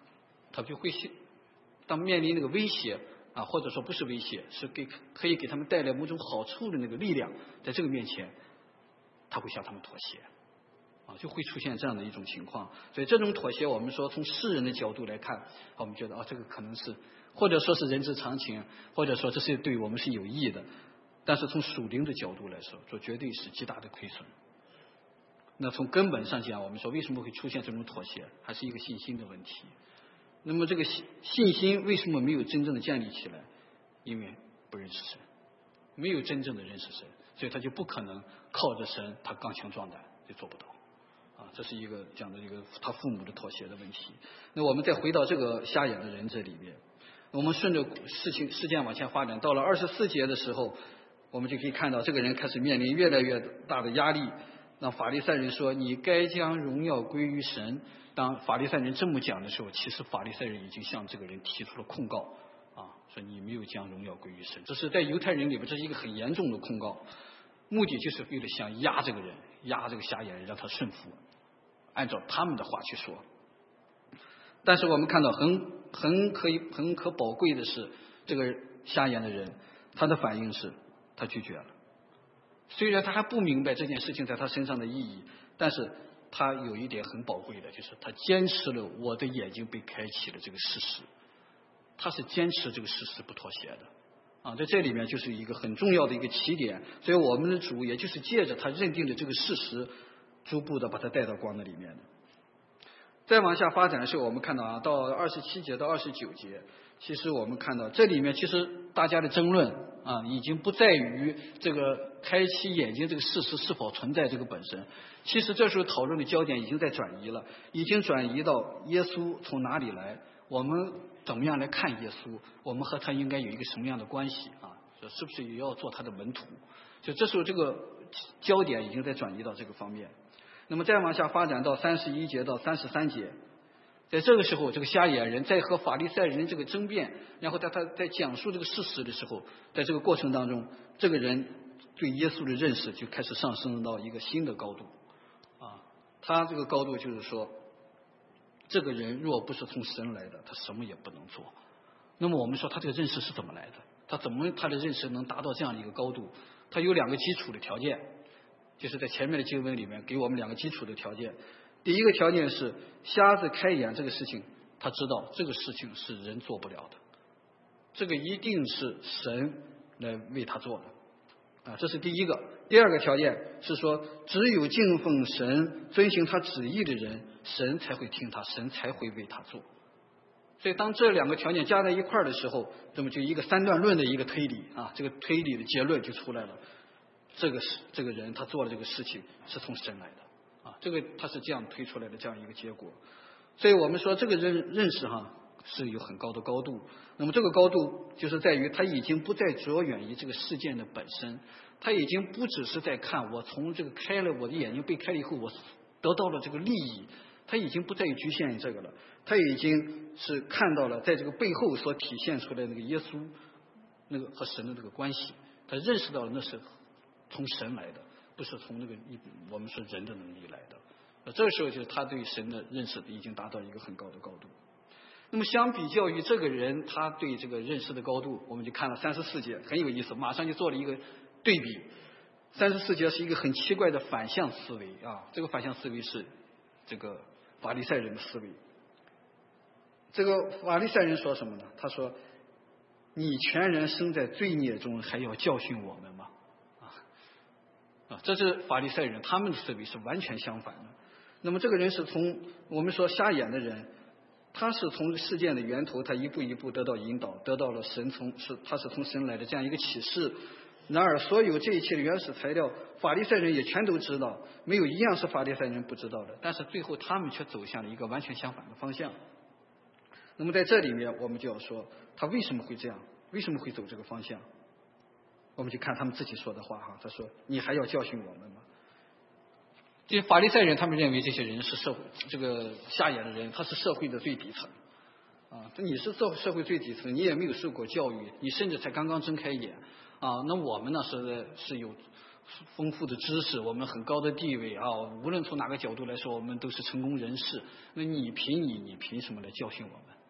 他就会当面临那个威胁啊，或者说不是威胁，是给可以给他们带来某种好处的那个力量，在这个面前，他会向他们妥协。啊，就会出现这样的一种情况。所以这种妥协，我们说从世人的角度来看，我们觉得啊，这个可能是，或者说是人之常情，或者说这是对我们是有益的。但是从属灵的角度来说，这绝对是极大的亏损。那从根本上讲，我们说为什么会出现这种妥协，还是一个信心的问题。那么这个信信心为什么没有真正的建立起来？因为不认识神，没有真正的认识神，所以他就不可能靠着神，他刚强壮胆就做不到。啊，这是一个讲的一个他父母的妥协的问题。那我们再回到这个瞎眼的人这里面，我们顺着事情事件往前发展，到了二十四节的时候，我们就可以看到这个人开始面临越来越大的压力。那法利赛人说：“你该将荣耀归于神。”当法利赛人这么讲的时候，其实法利赛人已经向这个人提出了控告，啊，说你没有将荣耀归于神。这是在犹太人里边，这是一个很严重的控告，目的就是为了想压这个人，压这个瞎眼人，让他顺服。按照他们的话去说，但是我们看到很很可以很可宝贵的是，这个瞎眼的人，他的反应是，他拒绝了。虽然他还不明白这件事情在他身上的意义，但是他有一点很宝贵的，就是他坚持了我的眼睛被开启了这个事实，他是坚持这个事实不妥协的。啊，在这里面就是一个很重要的一个起点。所以我们的主也就是借着他认定的这个事实，逐步的把它带到光的里面的。再往下发展的时候，我们看到啊，到二十七节到二十九节，其实我们看到这里面其实大家的争论啊，已经不在于这个开启眼睛这个事实是否存在这个本身。其实这时候讨论的焦点已经在转移了，已经转移到耶稣从哪里来，我们怎么样来看耶稣，我们和他应该有一个什么样的关系啊？是不是也要做他的门徒？就这时候这个焦点已经在转移到这个方面。那么再往下发展到三十一节到三十三节，在这个时候，这个瞎眼人在和法利赛人这个争辩，然后在他在讲述这个事实的时候，在这个过程当中，这个人对耶稣的认识就开始上升到一个新的高度啊。他这个高度就是说，这个人若不是从神来的，他什么也不能做。那么我们说他这个认识是怎么来的？他怎么他的认识能达到这样的一个高度？他有两个基础的条件，就是在前面的经文里面给我们两个基础的条件。第一个条件是瞎子开眼这个事情，他知道这个事情是人做不了的，这个一定是神来为他做的啊，这是第一个。第二个条件是说，只有敬奉神、遵行他旨意的人，神才会听他，神才会为他做。所以当这两个条件加在一块儿的时候，那么就一个三段论的一个推理啊，这个推理的结论就出来了。这个是这个人他做了这个事情是从神来的啊，这个他是这样推出来的这样一个结果。所以我们说这个认认识哈是有很高的高度。那么这个高度就是在于他已经不再着眼于这个事件的本身，他已经不只是在看我从这个开了我的眼睛被开了以后我得到了这个利益，他已经不再局限于这个了，他已经是看到了在这个背后所体现出来的那个耶稣那个和神的这个关系，他认识到了那是从神来的，不是从那个我们说人的能力来的。那这个时候就是他对神的认识已经达到一个很高的高度。那么相比较于这个人他对这个认识的高度，我们就看了三十四节，很有意思，马上就做了一个对比。三十四节是一个很奇怪的反向思维啊，这个反向思维是这个法利赛人的思维。这个法利赛人说什么呢？他说：“你全然生在罪孽中，还要教训我们吗？”啊，这是法利赛人，他们的思维是完全相反的。那么这个人是从我们说瞎眼的人，他是从事件的源头，他一步一步得到引导，得到了神从是他是从神来的这样一个启示。然而，所有这一切的原始材料，法利赛人也全都知道，没有一样是法利赛人不知道的。但是最后他们却走向了一个完全相反的方向。那么在这里面，我们就要说他为什么会这样，为什么会走这个方向？我们去看他们自己说的话哈，他说：“你还要教训我们吗？”这些法利赛人，他们认为这些人是社会这个瞎眼的人，他是社会的最底层啊。你是社社会最底层，你也没有受过教育，你甚至才刚刚睁开眼啊。那我们呢是是有丰富的知识，我们很高的地位啊，无论从哪个角度来说，我们都是成功人士。那你凭你你凭什么来教训我们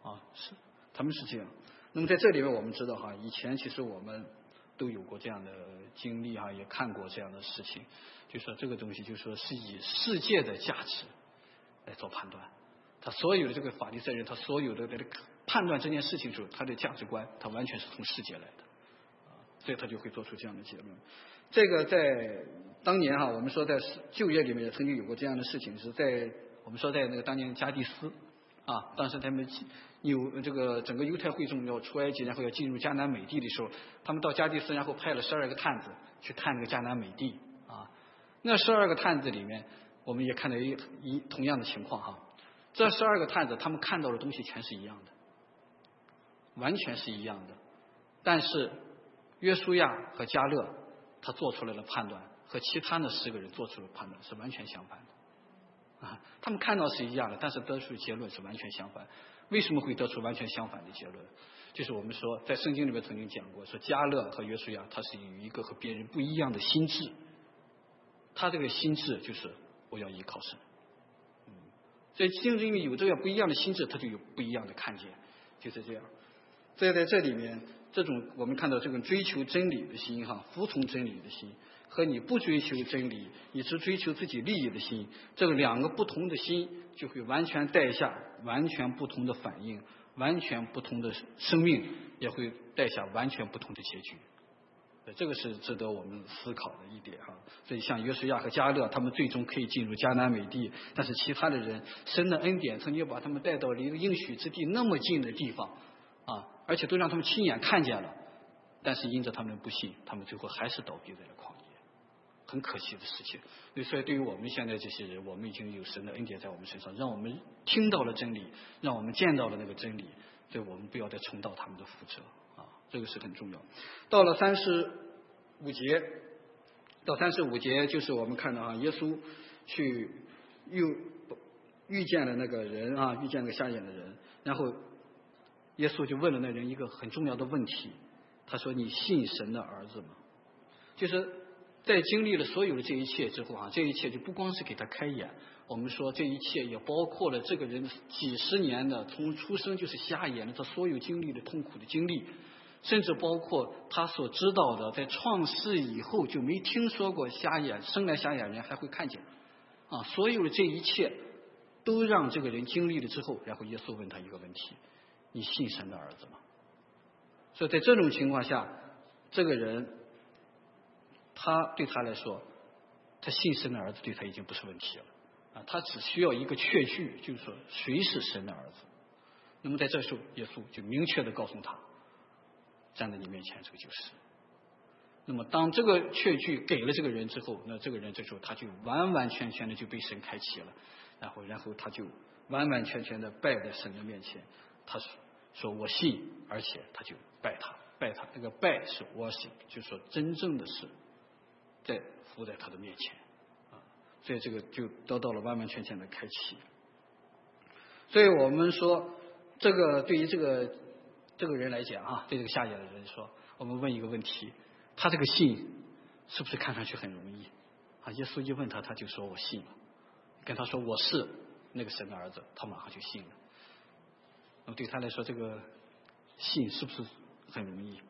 啊，是他们是这样。那么在这里面我们知道哈，以前其实我们都有过这样的经历哈，也看过这样的事情，就说这个东西就说是以世界的价值来做判断，他所有的这个法利赛人，他所有的这个判断这件事情的时候，他的价值观他完全是从世界来的，啊，所以他就会做出这样的结论。这个在当年哈，我们说在旧约里面也曾经有过这样的事情，是在我们说在那个当年加第斯啊，当时他们有这个整个犹太会众要出埃及，然后要进入迦南美地的时候，他们到加第斯，然后派了十二个探子去探那个迦南美地啊。那十二个探子里面，我们也看到一一同样的情况哈。这十二个探子他们看到的东西全是一样的，完全是一样的，但是约书亚和迦勒他做出来的判断和其他的十个人做出的判断是完全相反的啊。他们看到是一样的，但是得出结论是完全相反。为什么会得出完全相反的结论？就是我们说在圣经里面曾经讲过，说迦勒和约书亚他是有一个和别人不一样的心智，他这个心智就是我要依靠神。嗯，所以正因为有这样不一样的心智，他就有不一样的看见，就是这样。所以在这里面，这种我们看到这种追求真理的心哈，服从真理的心，和你不追求真理，你只追求自己利益的心，这个两个不同的心就会完全带下完全不同的反应，完全不同的生命，也会带下完全不同的结局。这个是值得我们思考的一点哈。所以像约书亚和迦勒，他们最终可以进入迦南美地，但是其他的人，神的恩典曾经把他们带到离应许之地那么近的地方啊，而且都让他们亲眼看见了，但是因着他们的不信，他们最后还是倒闭在了旷野，很可惜的事情。所以对于我们现在这些人，我们已经有神的恩典在我们身上，让我们听到了真理，让我们见到了那个真理，所以我们不要再重蹈他们的覆辙啊，这个是很重要。到了三十五节，到三十五节就是我们看到啊，耶稣去又遇见了那个人啊，遇见那个瞎眼的人，然后耶稣就问了那人一个很重要的问题，他说：“你信神的儿子吗？”就是在经历了所有的这一切之后啊，这一切就不光是给他开眼，我们说这一切也包括了这个人几十年的从出生就是瞎眼的他所有经历的痛苦的经历，甚至包括他所知道的在创世以后就没听说过瞎眼生来瞎眼人还会看见啊，所有的这一切都让这个人经历了之后，然后耶稣问他一个问题：你信神的儿子吗？所以在这种情况下，这个人他对他来说，他信神的儿子对他已经不是问题了啊，他只需要一个确据，就是说谁是神的儿子。那么在这时候，耶稣就明确的告诉他，站在你面前这个就是。那么当这个确据给了这个人之后，那这个人这时候他就完完全全的就被神开启了，然后然后他就完完全全的拜在神的面前，他说说我信，而且他就拜他，拜他那个拜是worship，就是说真正的是在伏在他的面前啊，所以这个就得到了完完全全的开启。所以我们说，这个对于这个这个人来讲啊，对这个瞎眼的人说，我们问一个问题：他这个信是不是看上去很容易啊？耶稣一问他，他就说我信了。跟他说我是那个神的儿子，他马上就信了。那么对他来说，这个信是不是很容易？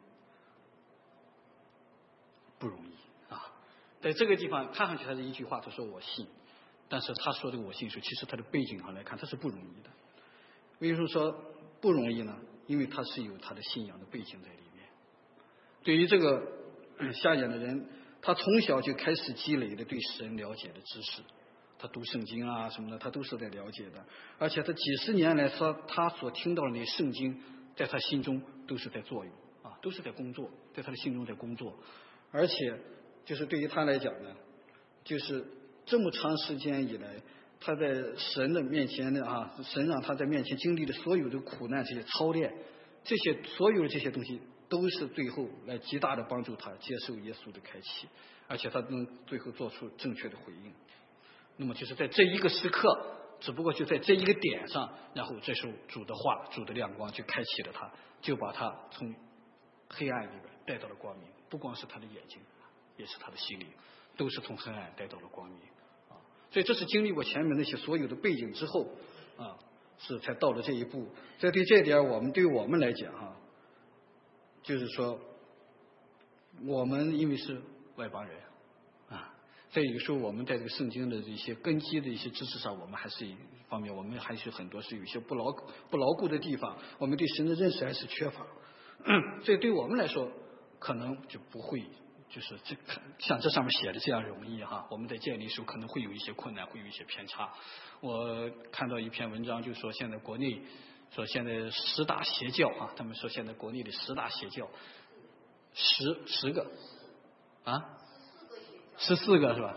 不容易啊！在这个地方看上去他是一句话，他说我信，但是他说这个我信时，其实他的背景上来看，他是不容易的。为什么说不容易呢？因为他是有他的信仰的背景在里面。对于这个瞎眼的人，他从小就开始积累的对神了解的知识，他读圣经啊什么的，他都是在了解的。而且他几十年来说，他所听到的那圣经，在他心中都是在作用啊，都是在工作，在他的心中在工作。而且就是对于他来讲呢，就是这么长时间以来，他在神的面前呢啊，神让他在面前经历的所有的苦难，这些操练，这些所有的这些东西，都是最后来极大的帮助他接受耶稣的开启，而且他能最后做出正确的回应。那么就是在这一个时刻，只不过就在这一个点上，然后这时候主的话、主的亮光就开启了他，就把他从黑暗里边带到了光明。不光是他的眼睛，也是他的心灵，都是从黑暗带到了光明啊！所以这是经历过前面那些所有的背景之后啊， 是才到了这一步。这对这一点，我们对我们来讲哈，就是说，我们因为是外邦人啊，在有时候我们在这个圣经的一些根基的一些知识上，我们还是一方面，我们还是很多是有一些不牢不牢固的地方，我们对神的认识还是缺乏。所以对我们来说，可能就不会就是这像这上面写的这样容易哈。我们在建立的时候可能会有一些困难，会有一些偏差。我看到一篇文章，就说现在国内说现在十大邪教啊，他们说现在国内的十大邪教，十十个啊，十四个是吧？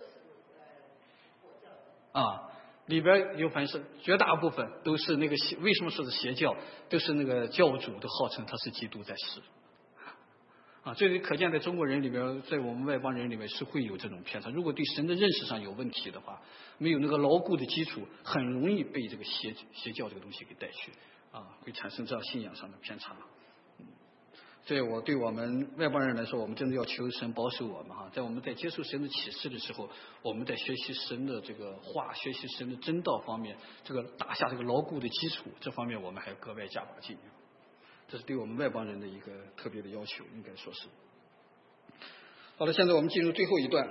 啊。里边有反正绝大部分都是那个邪，为什么说是邪教？都是那个教主都号称他是基督在世，啊，这里可见在中国人里边，在我们外邦人里面是会有这种偏差。如果对神的认识上有问题的话，没有那个牢固的基础，很容易被这个邪邪教这个东西给带去，啊，会产生这样信仰上的偏差。所以我对我们外邦人来说，我们真的要求神保守我们哈，在我们在接受神的启示的时候，我们在学习神的这个话、学习神的真道方面，这个打下这个牢固的基础，这方面我们还要格外加把劲。这是对我们外邦人的一个特别的要求，应该说是。好了，现在我们进入最后一段，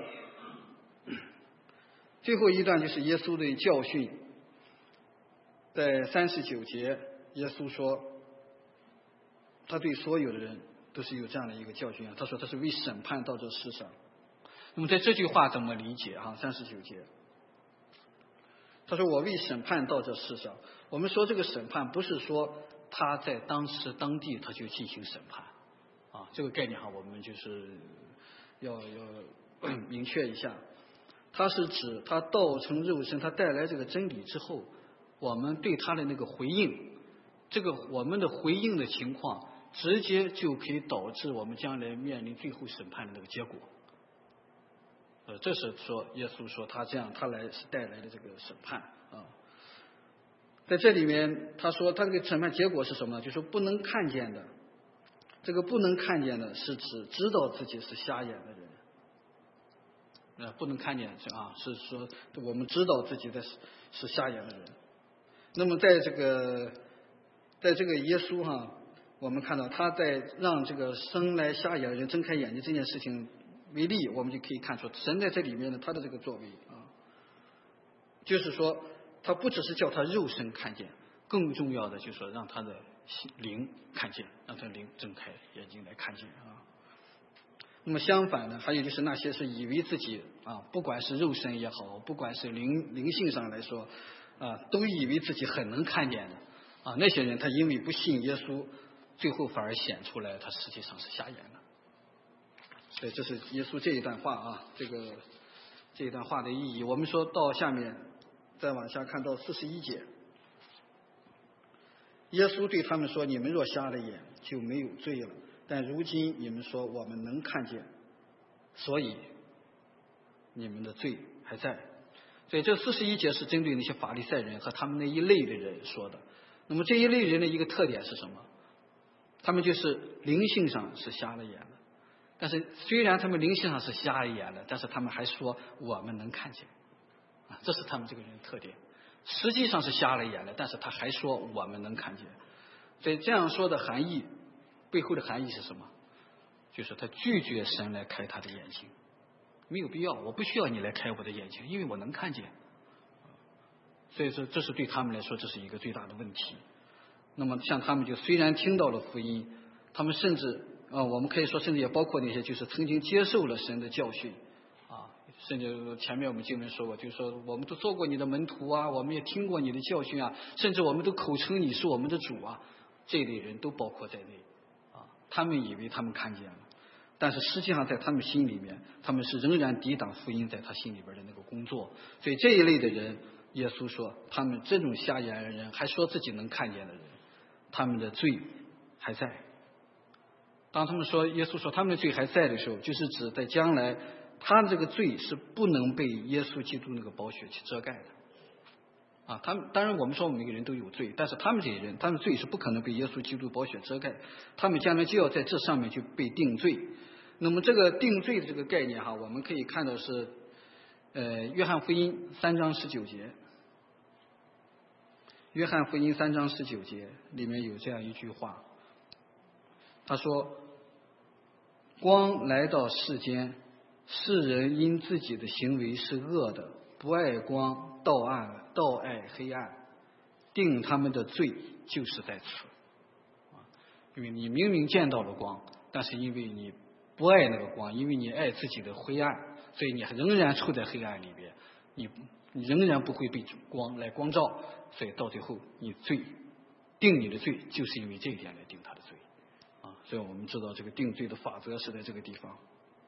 最后一段就是耶稣的教训，在三十九节，耶稣说，他对所有的人都是有这样的一个教训啊。他说他是为审判到这世上。那么在这句话怎么理解啊？三十九节，他说我为审判到这世上。我们说这个审判不是说他在当时当地他就进行审判啊，这个概念哈，我们就是要要明确一下。他是指他道成肉身，他带来这个真理之后，我们对他的那个回应，这个我们的回应的情况，直接就可以导致我们将来面临最后审判的那个结果。呃，这是说耶稣说他这样，他来是带来的这个审判啊。在这里面，他说他这个审判结果是什么呢？就是说不能看见的，这个不能看见的是指知道自己是瞎眼的人。呃，不能看见啊，是说我们知道自己的是是瞎眼的人。那么在这个，在这个耶稣哈，我们看到他在让这个生来瞎眼的人睁开眼睛这件事情为例，我们就可以看出神在这里面的他的这个作为啊，就是说他不只是叫他肉身看见，更重要的就是说让他的灵看见，让他灵睁开眼睛来看见啊。那么相反呢，还有就是那些是以为自己啊，不管是肉身也好，不管是灵灵性上来说啊，都以为自己很能看见的啊，那些人他因为不信耶稣，最后反而显出来他实际上是瞎眼的。所以这是耶稣这一段话啊，这个这一段话的意义。我们说到下面，再往下看到四十一节，耶稣对他们说：“你们若瞎了眼，就没有罪了。但如今你们说我们能看见，所以你们的罪还在。”所以这四十一节是针对那些法利赛人和他们那一类的人说的。那么这一类人的一个特点是什么？他们就是灵性上是瞎了眼的，但是虽然他们灵性上是瞎了眼的，但是他们还说我们能看见啊，这是他们这个人的特点。实际上是瞎了眼的，但是他还说我们能看见。所以这样说的含义，背后的含义是什么？就是他拒绝神来开他的眼睛，没有必要，我不需要你来开我的眼睛，因为我能看见。所以说这是对他们来说这是一个最大的问题。那么像他们就虽然听到了福音，他们甚至啊、呃，我们可以说甚至也包括那些就是曾经接受了神的教训啊，甚至前面我们经文说过，就是说我们都做过你的门徒啊，我们也听过你的教训啊，甚至我们都口称你是我们的主啊，这类人都包括在内啊。他们以为他们看见了，但是实际上在他们心里面，他们是仍然抵挡福音在他心里边的那个工作。所以这一类的人，耶稣说他们这种瞎眼的人还说自己能看见的人，他们的罪还在。当他们说耶稣说他们的罪还在的时候，就是指在将来他这个罪是不能被耶稣基督那个宝血去遮盖的啊。他们当然我们说我们每个人都有罪，但是他们这些人，他们罪是不可能被耶稣基督宝血遮盖，他们将来就要在这上面就被定罪。那么这个定罪的这个概念哈，我们可以看到是呃约翰福音三章十九节。 约翰福音三章十九节里面有这样一句话，他说：光来到世间，世人因自己的行为是恶的，不爱光，倒暗倒爱黑暗，定他们的罪就是在此。因为你明明见到了光，但是因为你不爱那个光，因为你爱自己的灰暗，所以你仍然处在黑暗里边，你你仍然不会被光来光照，所以到最后你罪定你的罪，就是因为这一点来定他的罪啊。所以我们知道这个定罪的法则是在这个地方。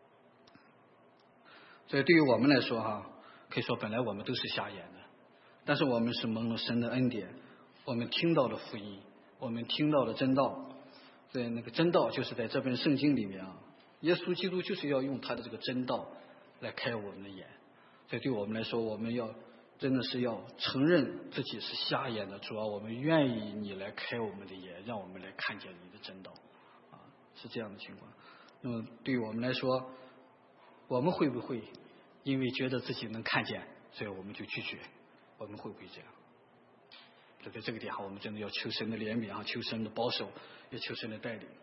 所以对于我们来说哈，可以说本来我们都是瞎眼的，但是我们是蒙了神的恩典，我们听到了福音，我们听到了真道。所以那个真道就是在这本圣经里面啊，耶稣基督就是要用他的这个真道来开我们的眼。所以对我们来说，我们要真的是要承认自己是瞎眼的，主啊，我们愿意你来开我们的眼，让我们来看见你的真道啊，是这样的情况。那么对于我们来说，我们会不会因为觉得自己能看见，所以我们就拒绝？我们会不会这样？就在这个点上，我们真的要求神的怜悯啊，求神的保守，也求神的带领。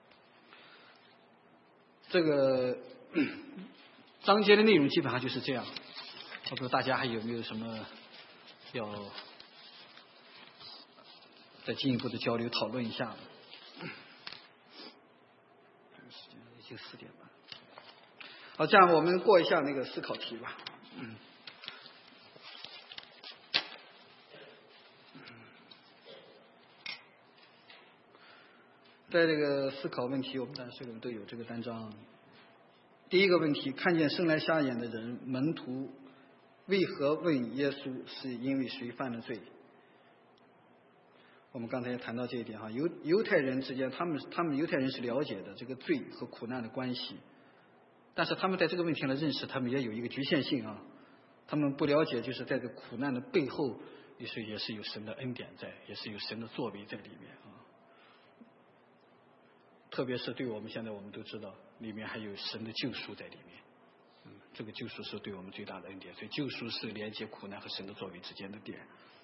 这个章节的内容基本上就是这样。我不知道大家还有没有什么要再进一步的交流讨论一下的？已经四点半。好，这样我们过一下那个思考题吧。嗯。在这个思考问题，我们大家这个都有这个单章。第一个问题，看见生来瞎眼的人，门徒为何问耶稣是因为谁犯了罪？我们刚才也谈到这一点哈，犹犹太人之间，他们他们犹太人是了解的这个罪和苦难的关系，但是他们在这个问题上的认识，他们也有一个局限性啊。他们不了解，就是在这苦难的背后，也是也是有神的恩典在，也是有神的作为在里面啊。特别是对我们现在我们都知道，里面还有神的救赎在里面。嗯，这个救赎是对我们最大的恩典，所以救赎是连接苦难和神的作为之间的点。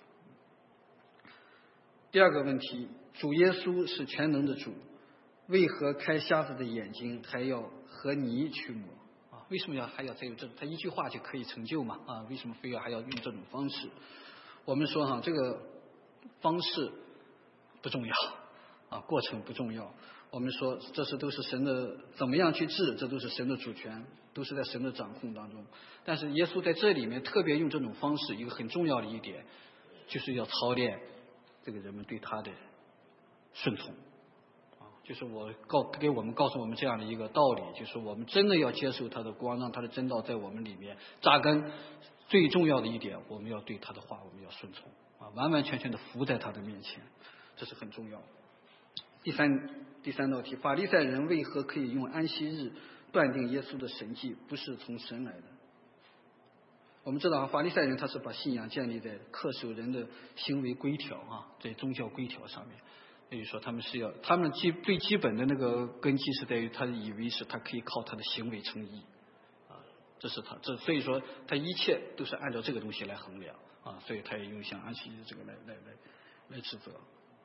第二个问题，主耶稣是全能的主，为何开瞎子的眼睛还要和泥去抹啊？为什么要还要再有这？他一句话就可以成就嘛？啊，为什么非要还要用这种方式？我们说哈，这个方式不重要啊，过程不重要。我们说这是都是神的，怎么样去治，这都是神的主权，都是在神的掌控当中。但是耶稣在这里面特别用这种方式，一个很重要的一点，就是要操练这个人们对他的顺从啊，就是我告给我们告诉我们这样的一个道理，就是我们真的要接受他的光，让他的真道在我们里面扎根。最重要的一点，我们要对他的话，我们要顺从啊，完完全全的服在他的面前，这是很重要的。第三第三道题，法利赛人为何可以用安息日断定耶稣的神迹不是从神来的？我们知道法利赛人他是把信仰建立在恪守人的行为规条啊，在宗教规条上面。也就是说，他们是要他们基最基本的那个根基是在于他以为是他可以靠他的行为称义啊，这是他这所以说他一切都是按照这个东西来衡量啊，所以他也用像安息日这个来来来来指责。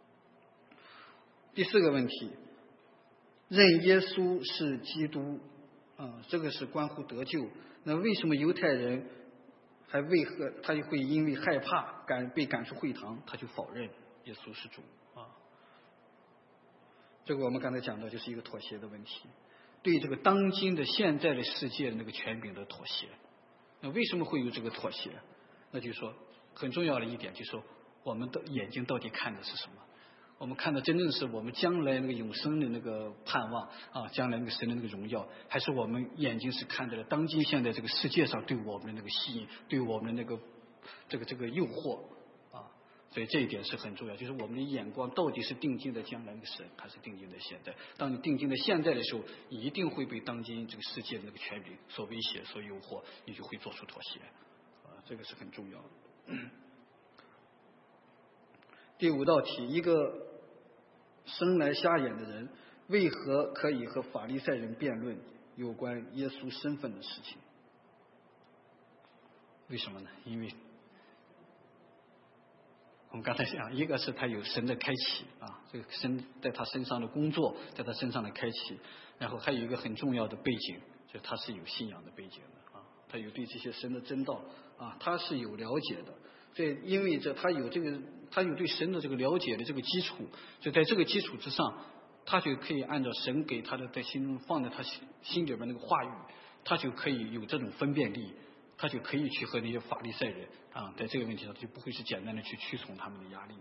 第四个问题，认耶稣是基督啊，这个是关乎得救。那为什么犹太人还为何他就会因为害怕赶被赶出会堂，他就否认耶稣是主啊？这个我们刚才讲到，就是一个妥协的问题，对这个当今的现在的世界那个权柄的妥协。那为什么会有这个妥协？那就是说，很重要的一点就是说，我们的眼睛到底看的是什么？我们看的真正是我们将来那个永生的那个盼望啊，将来那个神的那个荣耀，还是我们眼睛是看到了当今现在这个世界上对我们的那个吸引，对我们的那个这个这个诱惑啊？所以这一点是很重要，就是我们的眼光到底是定睛在将来那个神，还是定睛在现在？当你定睛在现在的时候，你一定会被当今这个世界的那个权柄所威胁、所诱惑，你就会做出妥协啊，这个是很重要的。第五道题，一个生来瞎眼的人为何可以和法利赛人辩论有关耶稣身份的事情？为什么呢？因为我们刚才讲，一个是他有神的开启啊，这个神在他身上的工作，在他身上的开启，然后还有一个很重要的背景，就是他是有信仰的背景的啊，他有对这些神的真道啊，他是有了解的。这因为这他有这个，他有对神的这个了解的这个基础，就在这个基础之上，他就可以按照神给他的在心中放在他心心里边那个话语，他就可以有这种分辨力。他就可以去和那些法利赛人啊，在这个问题上就不会是简单的去屈从他们的压力。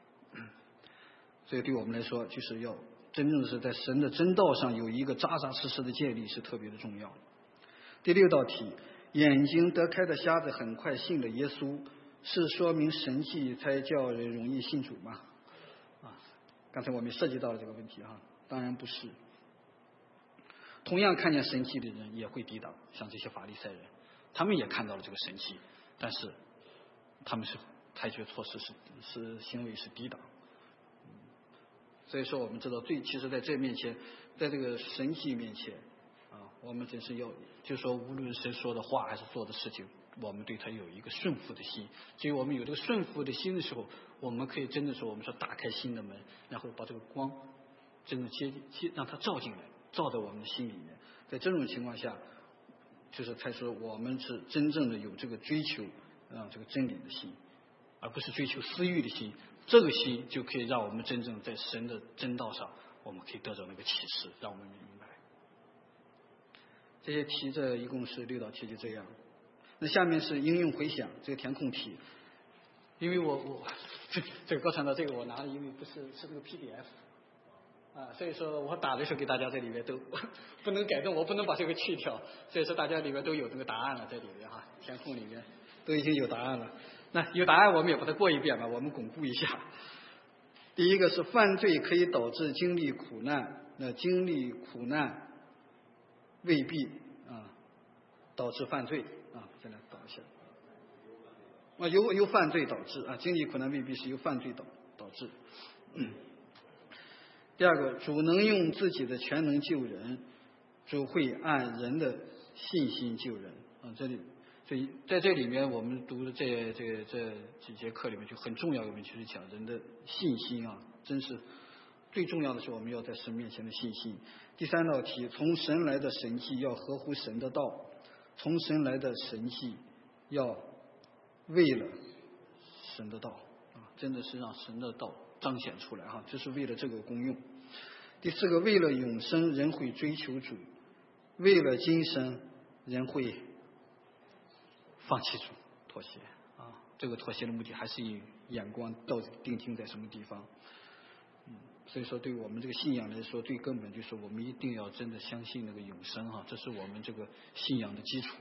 所以对我们来说，就是要真正的是在神的真道上有一个扎扎实实的建立是特别的重要。第六道题，眼睛得开的瞎子很快信了耶稣，是说明神迹才叫人容易信主吗？啊，刚才我们涉及到了这个问题啊，当然不是。同样看见神迹的人也会抵挡，像这些法利赛人。他们也看到了这个神迹，但是他们是采取措施是是行为是抵挡。所以说，我们知道最其实在这面前，在这个神迹面前啊，我们真是要，就是说，无论谁说的话还是做的事情，我们对他有一个顺服的心。只有我们有这个顺服的心的时候，我们可以真的说，我们说打开心的门，然后把这个光真的接接让它照进来，照在我们的心里面。在这种情况下，就是才说我们是真正的有这个追求啊这个真理的心，而不是追求私欲的心。这个心就可以让我们真正在神的真道上，我们可以得到那个启示，让我们明白。这些题这一共是六道题，就这样。那下面是应用回想这个填空题，因为我我这这个高传道这个我拿的，因为不是是这个 P D F。啊，所以说我打的时候给大家在里面都不能改动，我不能把这个去掉，所以说大家里面都有这个答案了，在里面哈，填空里面都已经有答案了。那有答案我们也把它过一遍吧，我们巩固一下。第一个是犯罪可以导致经历苦难，那经历苦难未必啊导致犯罪啊，再来导一下。啊，由由犯罪导致啊，经历苦难未必是由犯罪导导致。嗯。第二个，主能用自己的全能救人，主会按人的信心救人啊。这里，所以在这里面，我们读的这这这几节课里面，就很重要的问题是讲人的信心啊，真是最重要的是我们要在神面前的信心。第三道题，从神来的神迹要合乎神的道，从神来的神迹要为了神的道啊，真的是让神的道彰显出来哈，这是为了这个功用。第四个，为了永生，人会追求主；为了今生，人会放弃主，妥协啊。这个妥协的目的还是以眼光到底定睛在什么地方。嗯，所以说，对于我们这个信仰来说，最根本就是我们一定要真的相信那个永生哈，这是我们这个信仰的基础。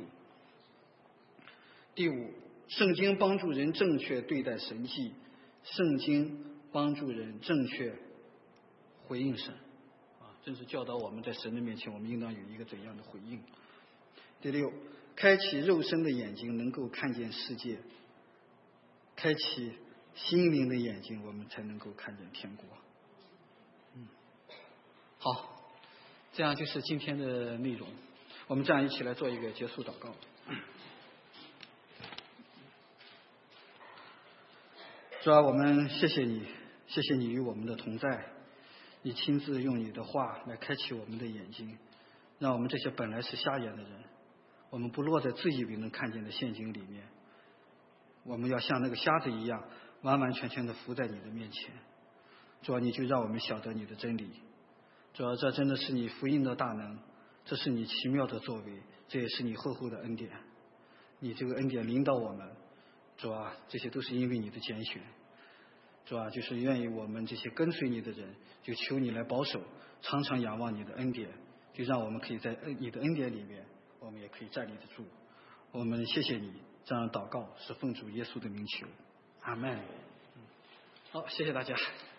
第五，圣经帮助人正确对待神迹，圣经帮助人正确回应神啊，正是教导我们在神的面前，我们应当有一个怎样的回应。第六，开启肉身的眼睛，能够看见世界；开启心灵的眼睛，我们才能够看见天国。嗯，好，这样就是今天的内容。我们这样一起来做一个结束祷告。主啊，我们谢谢你，谢谢你与我们的同在，你亲自用你的话来开启我们的眼睛，让我们这些本来是瞎眼的人，我们不落在自以为能看见的陷阱里面，我们要像那个瞎子一样，完完全全的伏在你的面前。主啊，你就让我们晓得你的真理。主啊，这真的是你福音的大能，这是你奇妙的作为，这也是你厚厚的恩典。你这个恩典领导我们，主啊，这些都是因为你的拣选。主啊，就是愿意我们这些跟随你的人，就求你来保守，常常仰望你的恩典，就让我们可以在你的恩典里面，我们也可以站立得住。我们谢谢你，这样祷告是奉主耶稣的名求，阿们。好，谢谢大家。